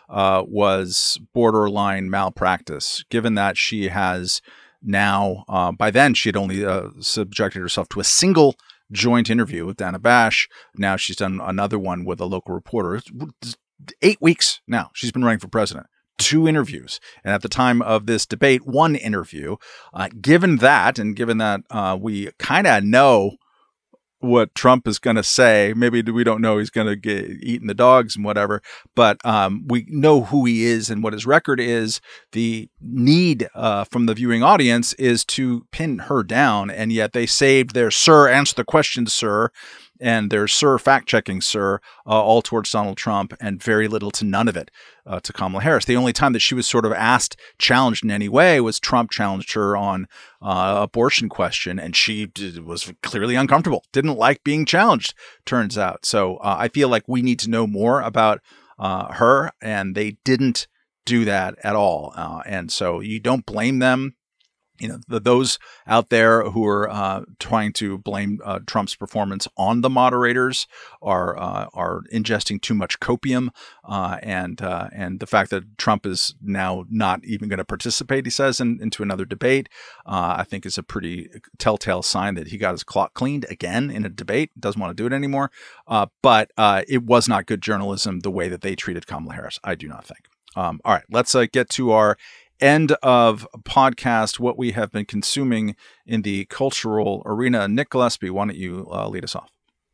was borderline malpractice, given that she has now, by then she had only subjected herself to a single joint interview with Dana Bash. Now she's done another one with a local reporter. 8 weeks now she's been running for president. 2 interviews. And at the time of this debate, 1 interview. Given that we kind of know what Trump is going to say, maybe we don't know he's going to get eaten the dogs and whatever, but we know who he is and what his record is. The need from the viewing audience is to pin her down, and yet they saved their "Sir, answer the question, sir," and their "Sir, fact-checking, sir," all towards Donald Trump, and very little to none of it to Kamala Harris. The only time that she was sort of challenged in any way was Trump challenged her on abortion question, and she was clearly uncomfortable, didn't like being challenged, turns out. So I feel like we need to know more about her, and they didn't do that at all. And so you don't blame them. You know, those out there who are trying to blame Trump's performance on the moderators are ingesting too much copium, and the fact that Trump is now not even going to participate, he says, into another debate, I think is a pretty telltale sign that he got his clock cleaned again in a debate, doesn't want to do it anymore. But it was not good journalism the way that they treated Kamala Harris, I do not think. All right, let's get to our end of podcast, what we have been consuming in the cultural arena. Nick Gillespie, why don't you lead us off?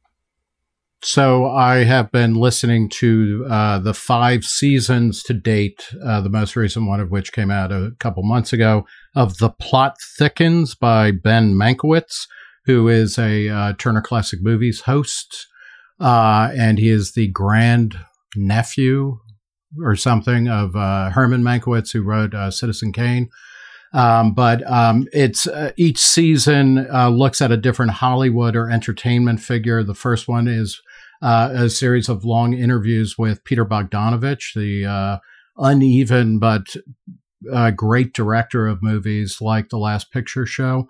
So I have been listening to the 5 seasons to date, the most recent one of which came out a couple months ago, of The Plot Thickens by Ben Mankiewicz, who is a Turner Classic Movies host, and he is the grand nephew or something of Herman Mankiewicz, who wrote Citizen Kane. But it's each season looks at a different Hollywood or entertainment figure. The first one is a series of long interviews with Peter Bogdanovich, the uneven but great director of movies like The Last Picture Show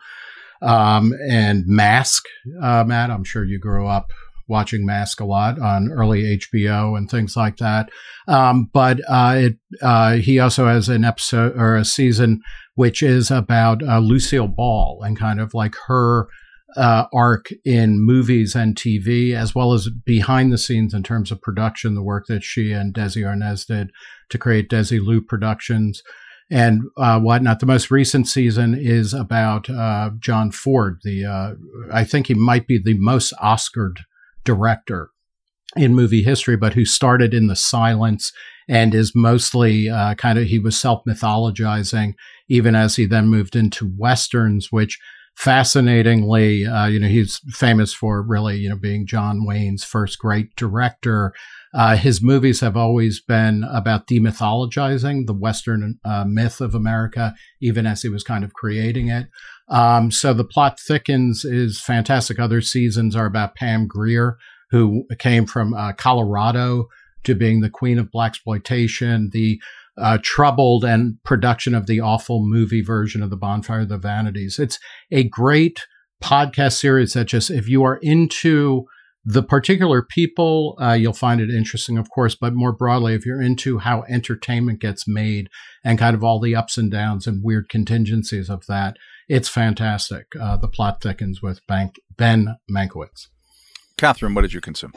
and Mask. Matt, I'm sure you grew up watching Mask a lot on early HBO and things like that. But he also has an episode or a season which is about Lucille Ball and kind of like her arc in movies and TV, as well as behind the scenes in terms of production, the work that she and Desi Arnaz did to create Desilu Productions and whatnot. The most recent season is about John Ford. I think he might be the most Oscared director in movie history, but who started in the silence and is mostly he was self-mythologizing, even as he then moved into Westerns, which fascinatingly, he's famous for really, being John Wayne's first great director. His movies have always been about demythologizing the Western myth of America, even as he was kind of creating it. So The Plot Thickens is fantastic. Other seasons are about Pam Grier, who came from Colorado to being the queen of blaxploitation, the troubled and production of the awful movie version of The Bonfire of the Vanities. It's a great podcast series that just, if you are into the particular people, you'll find it interesting, of course, but more broadly, if you're into how entertainment gets made and kind of all the ups and downs and weird contingencies of that, it's fantastic. The Plot Thickens with Ben Mankiewicz. Catherine, what did you consume?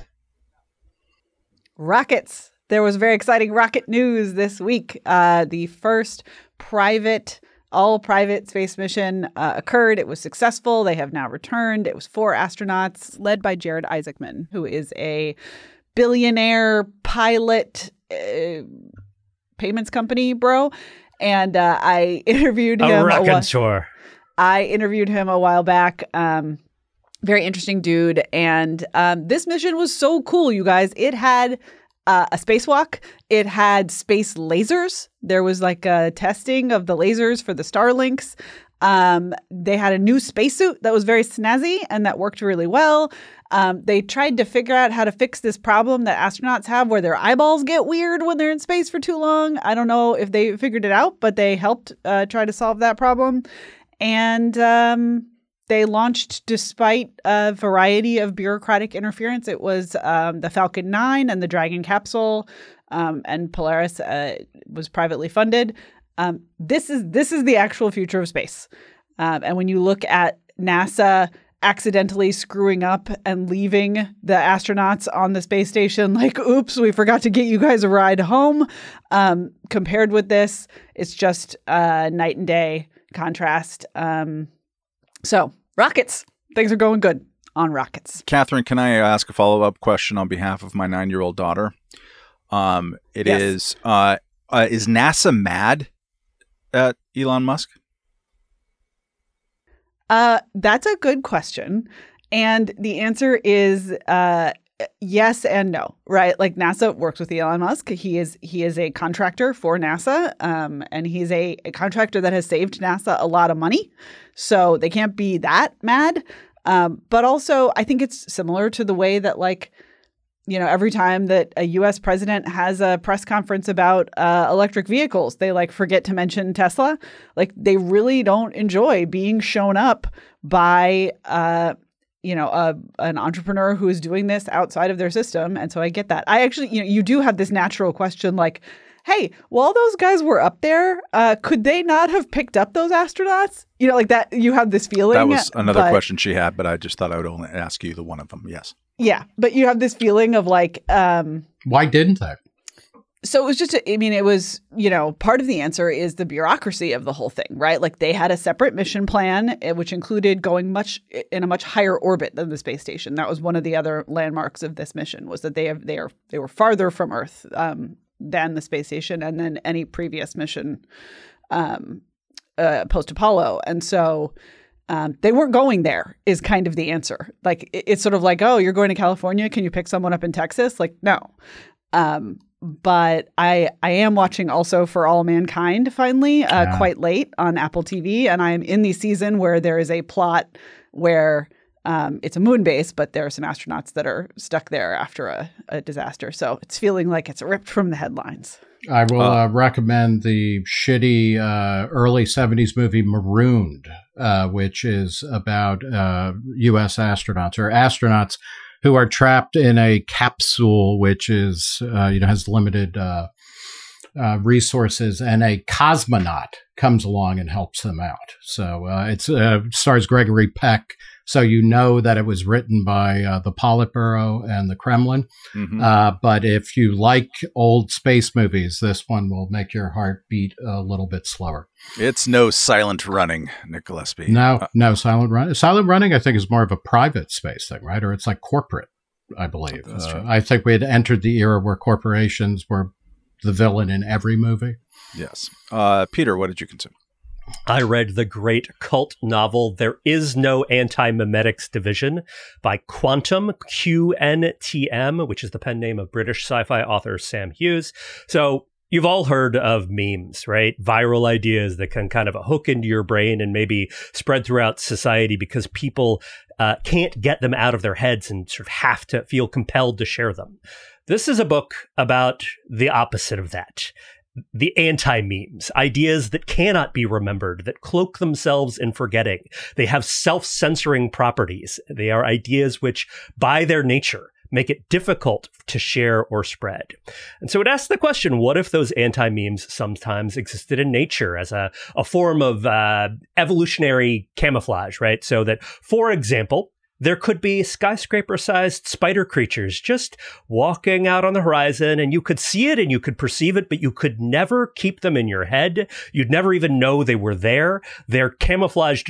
Rockets. There was very exciting rocket news this week. The first all-private space mission occurred. It was successful. They have now returned. It was 4 astronauts led by Jared Isaacman, who is a billionaire pilot payments company bro. And I interviewed him. A raconteur. I interviewed him a while back. Very interesting dude. And this mission was so cool, you guys. It had a spacewalk. It had space lasers. There was like a testing of the lasers for the Starlinks. They had a new spacesuit that was very snazzy and that worked really well. They tried to figure out how to fix this problem that astronauts have where their eyeballs get weird when they're in space for too long. I don't know if they figured it out, but they helped try to solve that problem. And they launched despite a variety of bureaucratic interference. It was the Falcon 9 and the Dragon capsule, and Polaris was privately funded. This is the actual future of space. And when you look at NASA accidentally screwing up and leaving the astronauts on the space station like, oops, we forgot to get you guys a ride home. Compared with this, it's just night and day contrast. So rockets, things are going good on rockets. Catherine, can I ask a follow-up question on behalf of my 9-year-old daughter? Is NASA mad at Elon Musk? That's a good question. And the answer is yes and no, right? Like NASA works with Elon Musk. He is a contractor for NASA, and he's a contractor that has saved NASA a lot of money. So they can't be that mad. But also, I think it's similar to the way that, like, every time that a U.S. president has a press conference about electric vehicles, they forget to mention Tesla. Like, they really don't enjoy being shown up by an entrepreneur who is doing this outside of their system. And so I get that. I actually, you do have this natural question like, hey, while those guys were up there, could they not have picked up those astronauts? Like that, you have this feeling. That was another question she had, but I just thought I would only ask you the one of them. Yes. Yeah. But you have this feeling of like. Why didn't they? So it was just, it was, part of the answer is the bureaucracy of the whole thing, right? Like they had a separate mission plan, which included going in a much higher orbit than the space station. That was one of the other landmarks of this mission, was that they were farther from Earth than the space station and than any previous mission post-Apollo. And so they weren't going there is kind of the answer. Like it's sort of like, oh, you're going to California. Can you pick someone up in Texas? Like, no. But I am watching also For All Mankind finally, quite late on Apple TV. And I am in the season where there is a plot where it's a moon base, but there are some astronauts that are stuck there after a disaster. So it's feeling like it's ripped from the headlines. I will recommend the shitty early 70s movie Marooned, which is about U.S. astronauts who are trapped in a capsule, which is, has limited resources, and a cosmonaut comes along and helps them out. So it stars Gregory Peck. So that it was written by the Politburo and the Kremlin. Mm-hmm. But if you like old space movies, this one will make your heart beat a little bit slower. It's no Silent Running, Nick Gillespie. No Silent Running. Silent Running, I think, is more of a private space thing, right? Or it's like corporate. I believe. That's true. I think we had entered the era where corporations were the villain in every movie. Yes. Peter, what did you consume? I read the great cult novel There Is No Anti-Memetics Division by Quantum, QNTM, which is the pen name of British sci-fi author Sam Hughes. So you've all heard of memes, right? Viral ideas that can kind of hook into your brain and maybe spread throughout society because people can't get them out of their heads and sort of have to feel compelled to share them. This is a book about the opposite of that. The anti-memes, ideas that cannot be remembered, that cloak themselves in forgetting. They have self-censoring properties. They are ideas which, by their nature, make it difficult to share or spread. And so it asks the question, what if those anti-memes sometimes existed in nature as a form of evolutionary camouflage, right? So that, for example, there could be skyscraper-sized spider creatures just walking out on the horizon, and you could see it and you could perceive it, but you could never keep them in your head. You'd never even know they were there. They're camouflaged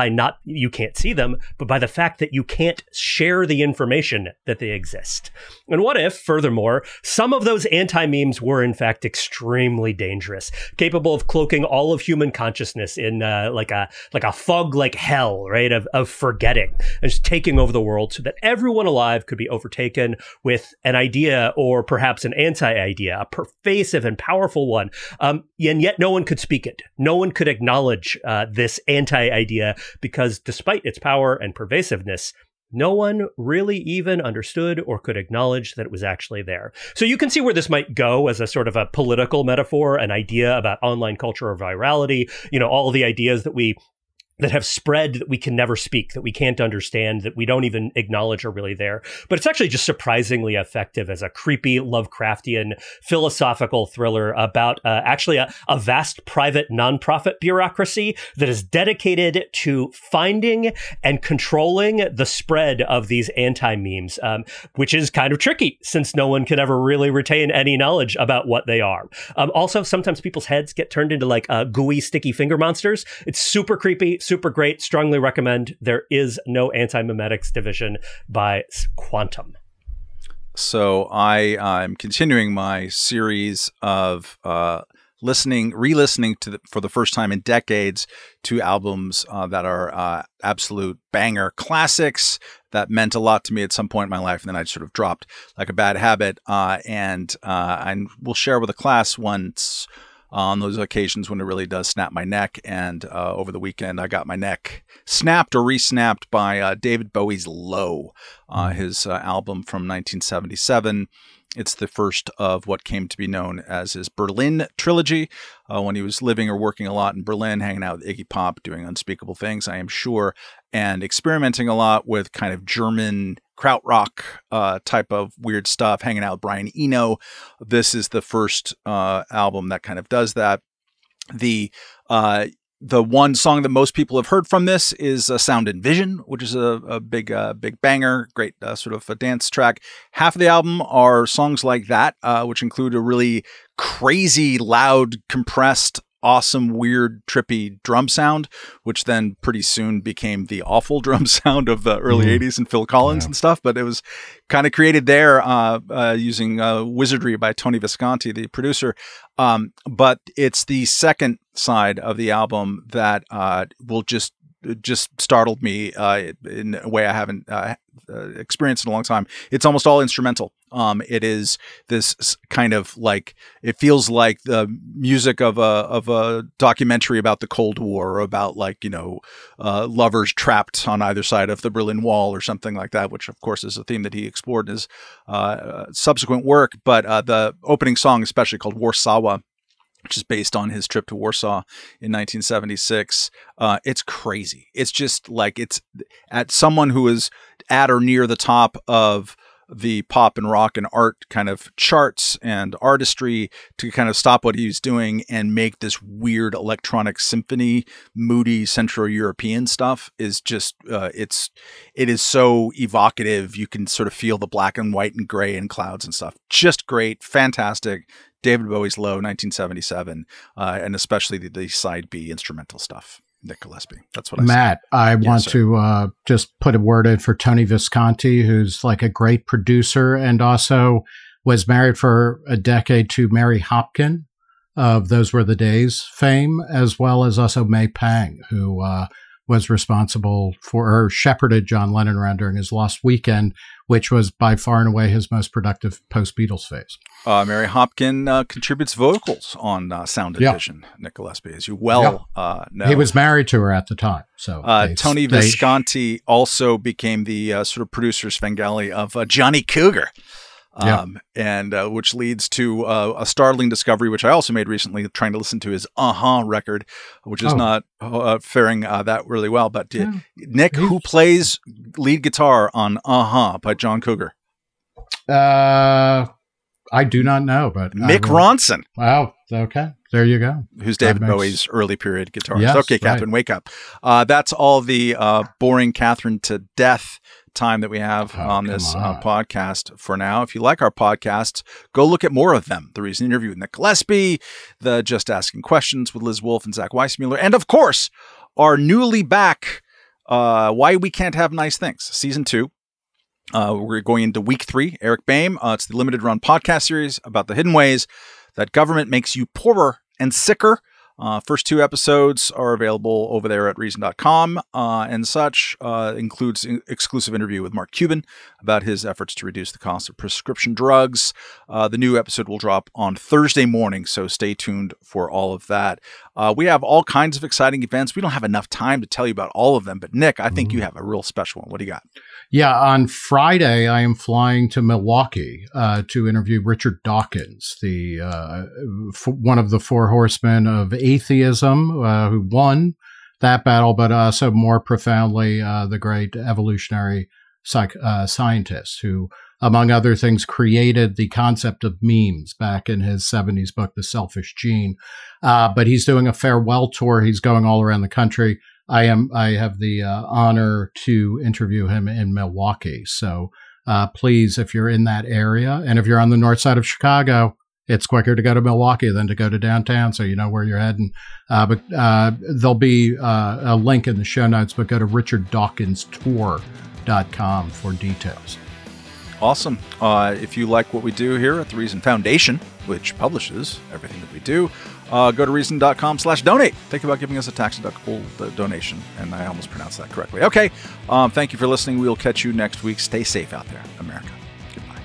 you can't see them, but by the fact that you can't share the information that they exist. And what if, furthermore, some of those anti-memes were in fact extremely dangerous, capable of cloaking all of human consciousness in like a fog like hell, right, of forgetting, and just taking over the world so that everyone alive could be overtaken with an idea or perhaps an anti-idea, a pervasive and powerful one. And yet no one could speak it. No one could acknowledge this anti-idea because despite its power and pervasiveness, no one really even understood or could acknowledge that it was actually there. So you can see where this might go as a sort of a political metaphor, an idea about online culture or virality, all the ideas that have spread that we can never speak, that we can't understand, that we don't even acknowledge are really there. But it's actually just surprisingly effective as a creepy Lovecraftian philosophical thriller about actually a vast private nonprofit bureaucracy that is dedicated to finding and controlling the spread of these anti-memes, which is kind of tricky since no one can ever really retain any knowledge about what they are. Also, sometimes people's heads get turned into like gooey, sticky finger monsters. It's super creepy, super great. Strongly recommend There Is No Anti-Memetics Division by Quantum. So I'm continuing my series of re-listening to for the first time in decades to albums that are absolute banger classics that meant a lot to me at some point in my life, and then I sort of dropped like a bad habit. And I will share with the class once on those occasions when it really does snap my neck. And over the weekend, I got my neck snapped or re-snapped by David Bowie's Low, his album from 1977. It's the first of what came to be known as his Berlin trilogy, when he was living or working a lot in Berlin, hanging out with Iggy Pop, doing unspeakable things, I am sure, and experimenting a lot with kind of German krautrock type of weird stuff, hanging out with Brian Eno. This is the first album that kind of does that. The one song that most people have heard from this is Sound and Vision, which is a big banger, great sort of a dance track. Half of the album are songs like that, which include a really crazy, loud, compressed, awesome, weird, trippy drum sound, which then pretty soon became the awful drum sound of the early 80s and Phil Collins and stuff. But it was kind of created there using wizardry by Tony Visconti, the producer. But it's the second side of the album that will just startled me in a way I haven't experienced in a long time. It's almost all instrumental. It is this kind of like, it feels like the music of a documentary about the Cold War, or about like, lovers trapped on either side of the Berlin Wall or something like that, which of course is a theme that he explored in his subsequent work. But the opening song, especially called Warsaw, which is based on his trip to Warsaw in 1976. It's crazy. It's just like, it's at someone who is at or near the top of the pop and rock and art kind of charts and artistry to kind of stop what he was doing and make this weird electronic symphony, moody Central European stuff is just, it is so evocative. You can sort of feel the black and white and gray and clouds and stuff. Just great. Fantastic. David Bowie's Low, 1977, and especially the side B instrumental stuff. Nick Gillespie. That's what I Matt, I want sir. to just put a word in for Tony Visconti, who's like a great producer and also was married for a decade to Mary Hopkin of Those Were the Days fame, as well as also May Pang, who was responsible for or shepherded John Lennon around during his Lost Weekend, which was by far and away his most productive post-Beatles phase. Mary Hopkin contributes vocals on Sound and Vision, Nick Gillespie, as you well know. He was married to her at the time. So Tony Visconti also became the sort of producer Svengali of Johnny Cougar. And which leads to a startling discovery, which I also made recently, trying to listen to his record, which is not faring that really well. But Nick, who plays lead guitar on by John Cougar? I do not know, but Mick Ronson. Wow. Okay. There you go. Who's David Bowie's early period guitarist. Yes, okay, Catherine, wake up. That's all the boring Catherine to death time that we have on this podcast for now. If you like our podcasts, go look at more of them. The Reason Interview with Nick Gillespie, the Just Asking Questions with Liz Wolfe and Zach Weissmuller, and of course, our newly back Why We Can't Have Nice Things, Season 2. We're going into week 3. Eric Boehm. It's the limited run podcast series about the hidden ways that government makes you poorer and sicker. First 2 episodes are available over there at Reason.com and such. Includes exclusive interview with Mark Cuban about his efforts to reduce the cost of prescription drugs. The new episode will drop on Thursday morning, so stay tuned for all of that. We have all kinds of exciting events. We don't have enough time to tell you about all of them, but Nick, I think you have a real special one. What do you got? Yeah, on Friday, I am flying to Milwaukee to interview Richard Dawkins, the one of the 4 horsemen of atheism, who won that battle, but also more profoundly, the great evolutionary scientist who, among other things, created the concept of memes back in his 70s book, The Selfish Gene. But he's doing a farewell tour. He's going all around the country. I have the honor to interview him in Milwaukee. So please, if you're in that area, and if you're on the north side of Chicago, it's quicker to go to Milwaukee than to go to downtown, so you know where you're heading. But there'll be a link in the show notes, but go to richarddawkinstour.com for details. Awesome. If you like what we do here at the Reason Foundation, which publishes everything that we do, go to reason.com/donate. Think about giving us a tax-deductible donation. And I almost pronounced that correctly. Okay. Thank you for listening. We'll catch you next week. Stay safe out there, America. Goodbye.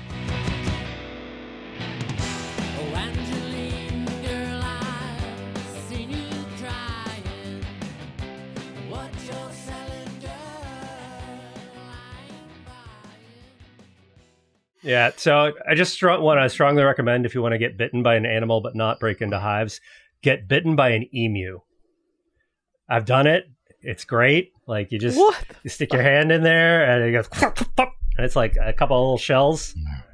Oh, Angeline, girl, I've seen you trying. What you're selling, girl, I'm buying. Yeah, so I just want to strongly recommend, if you want to get bitten by an animal but not break into hives, get bitten by an emu. I've done it. It's great. Like you stick your hand in there and it goes, and it's like a couple of little shells.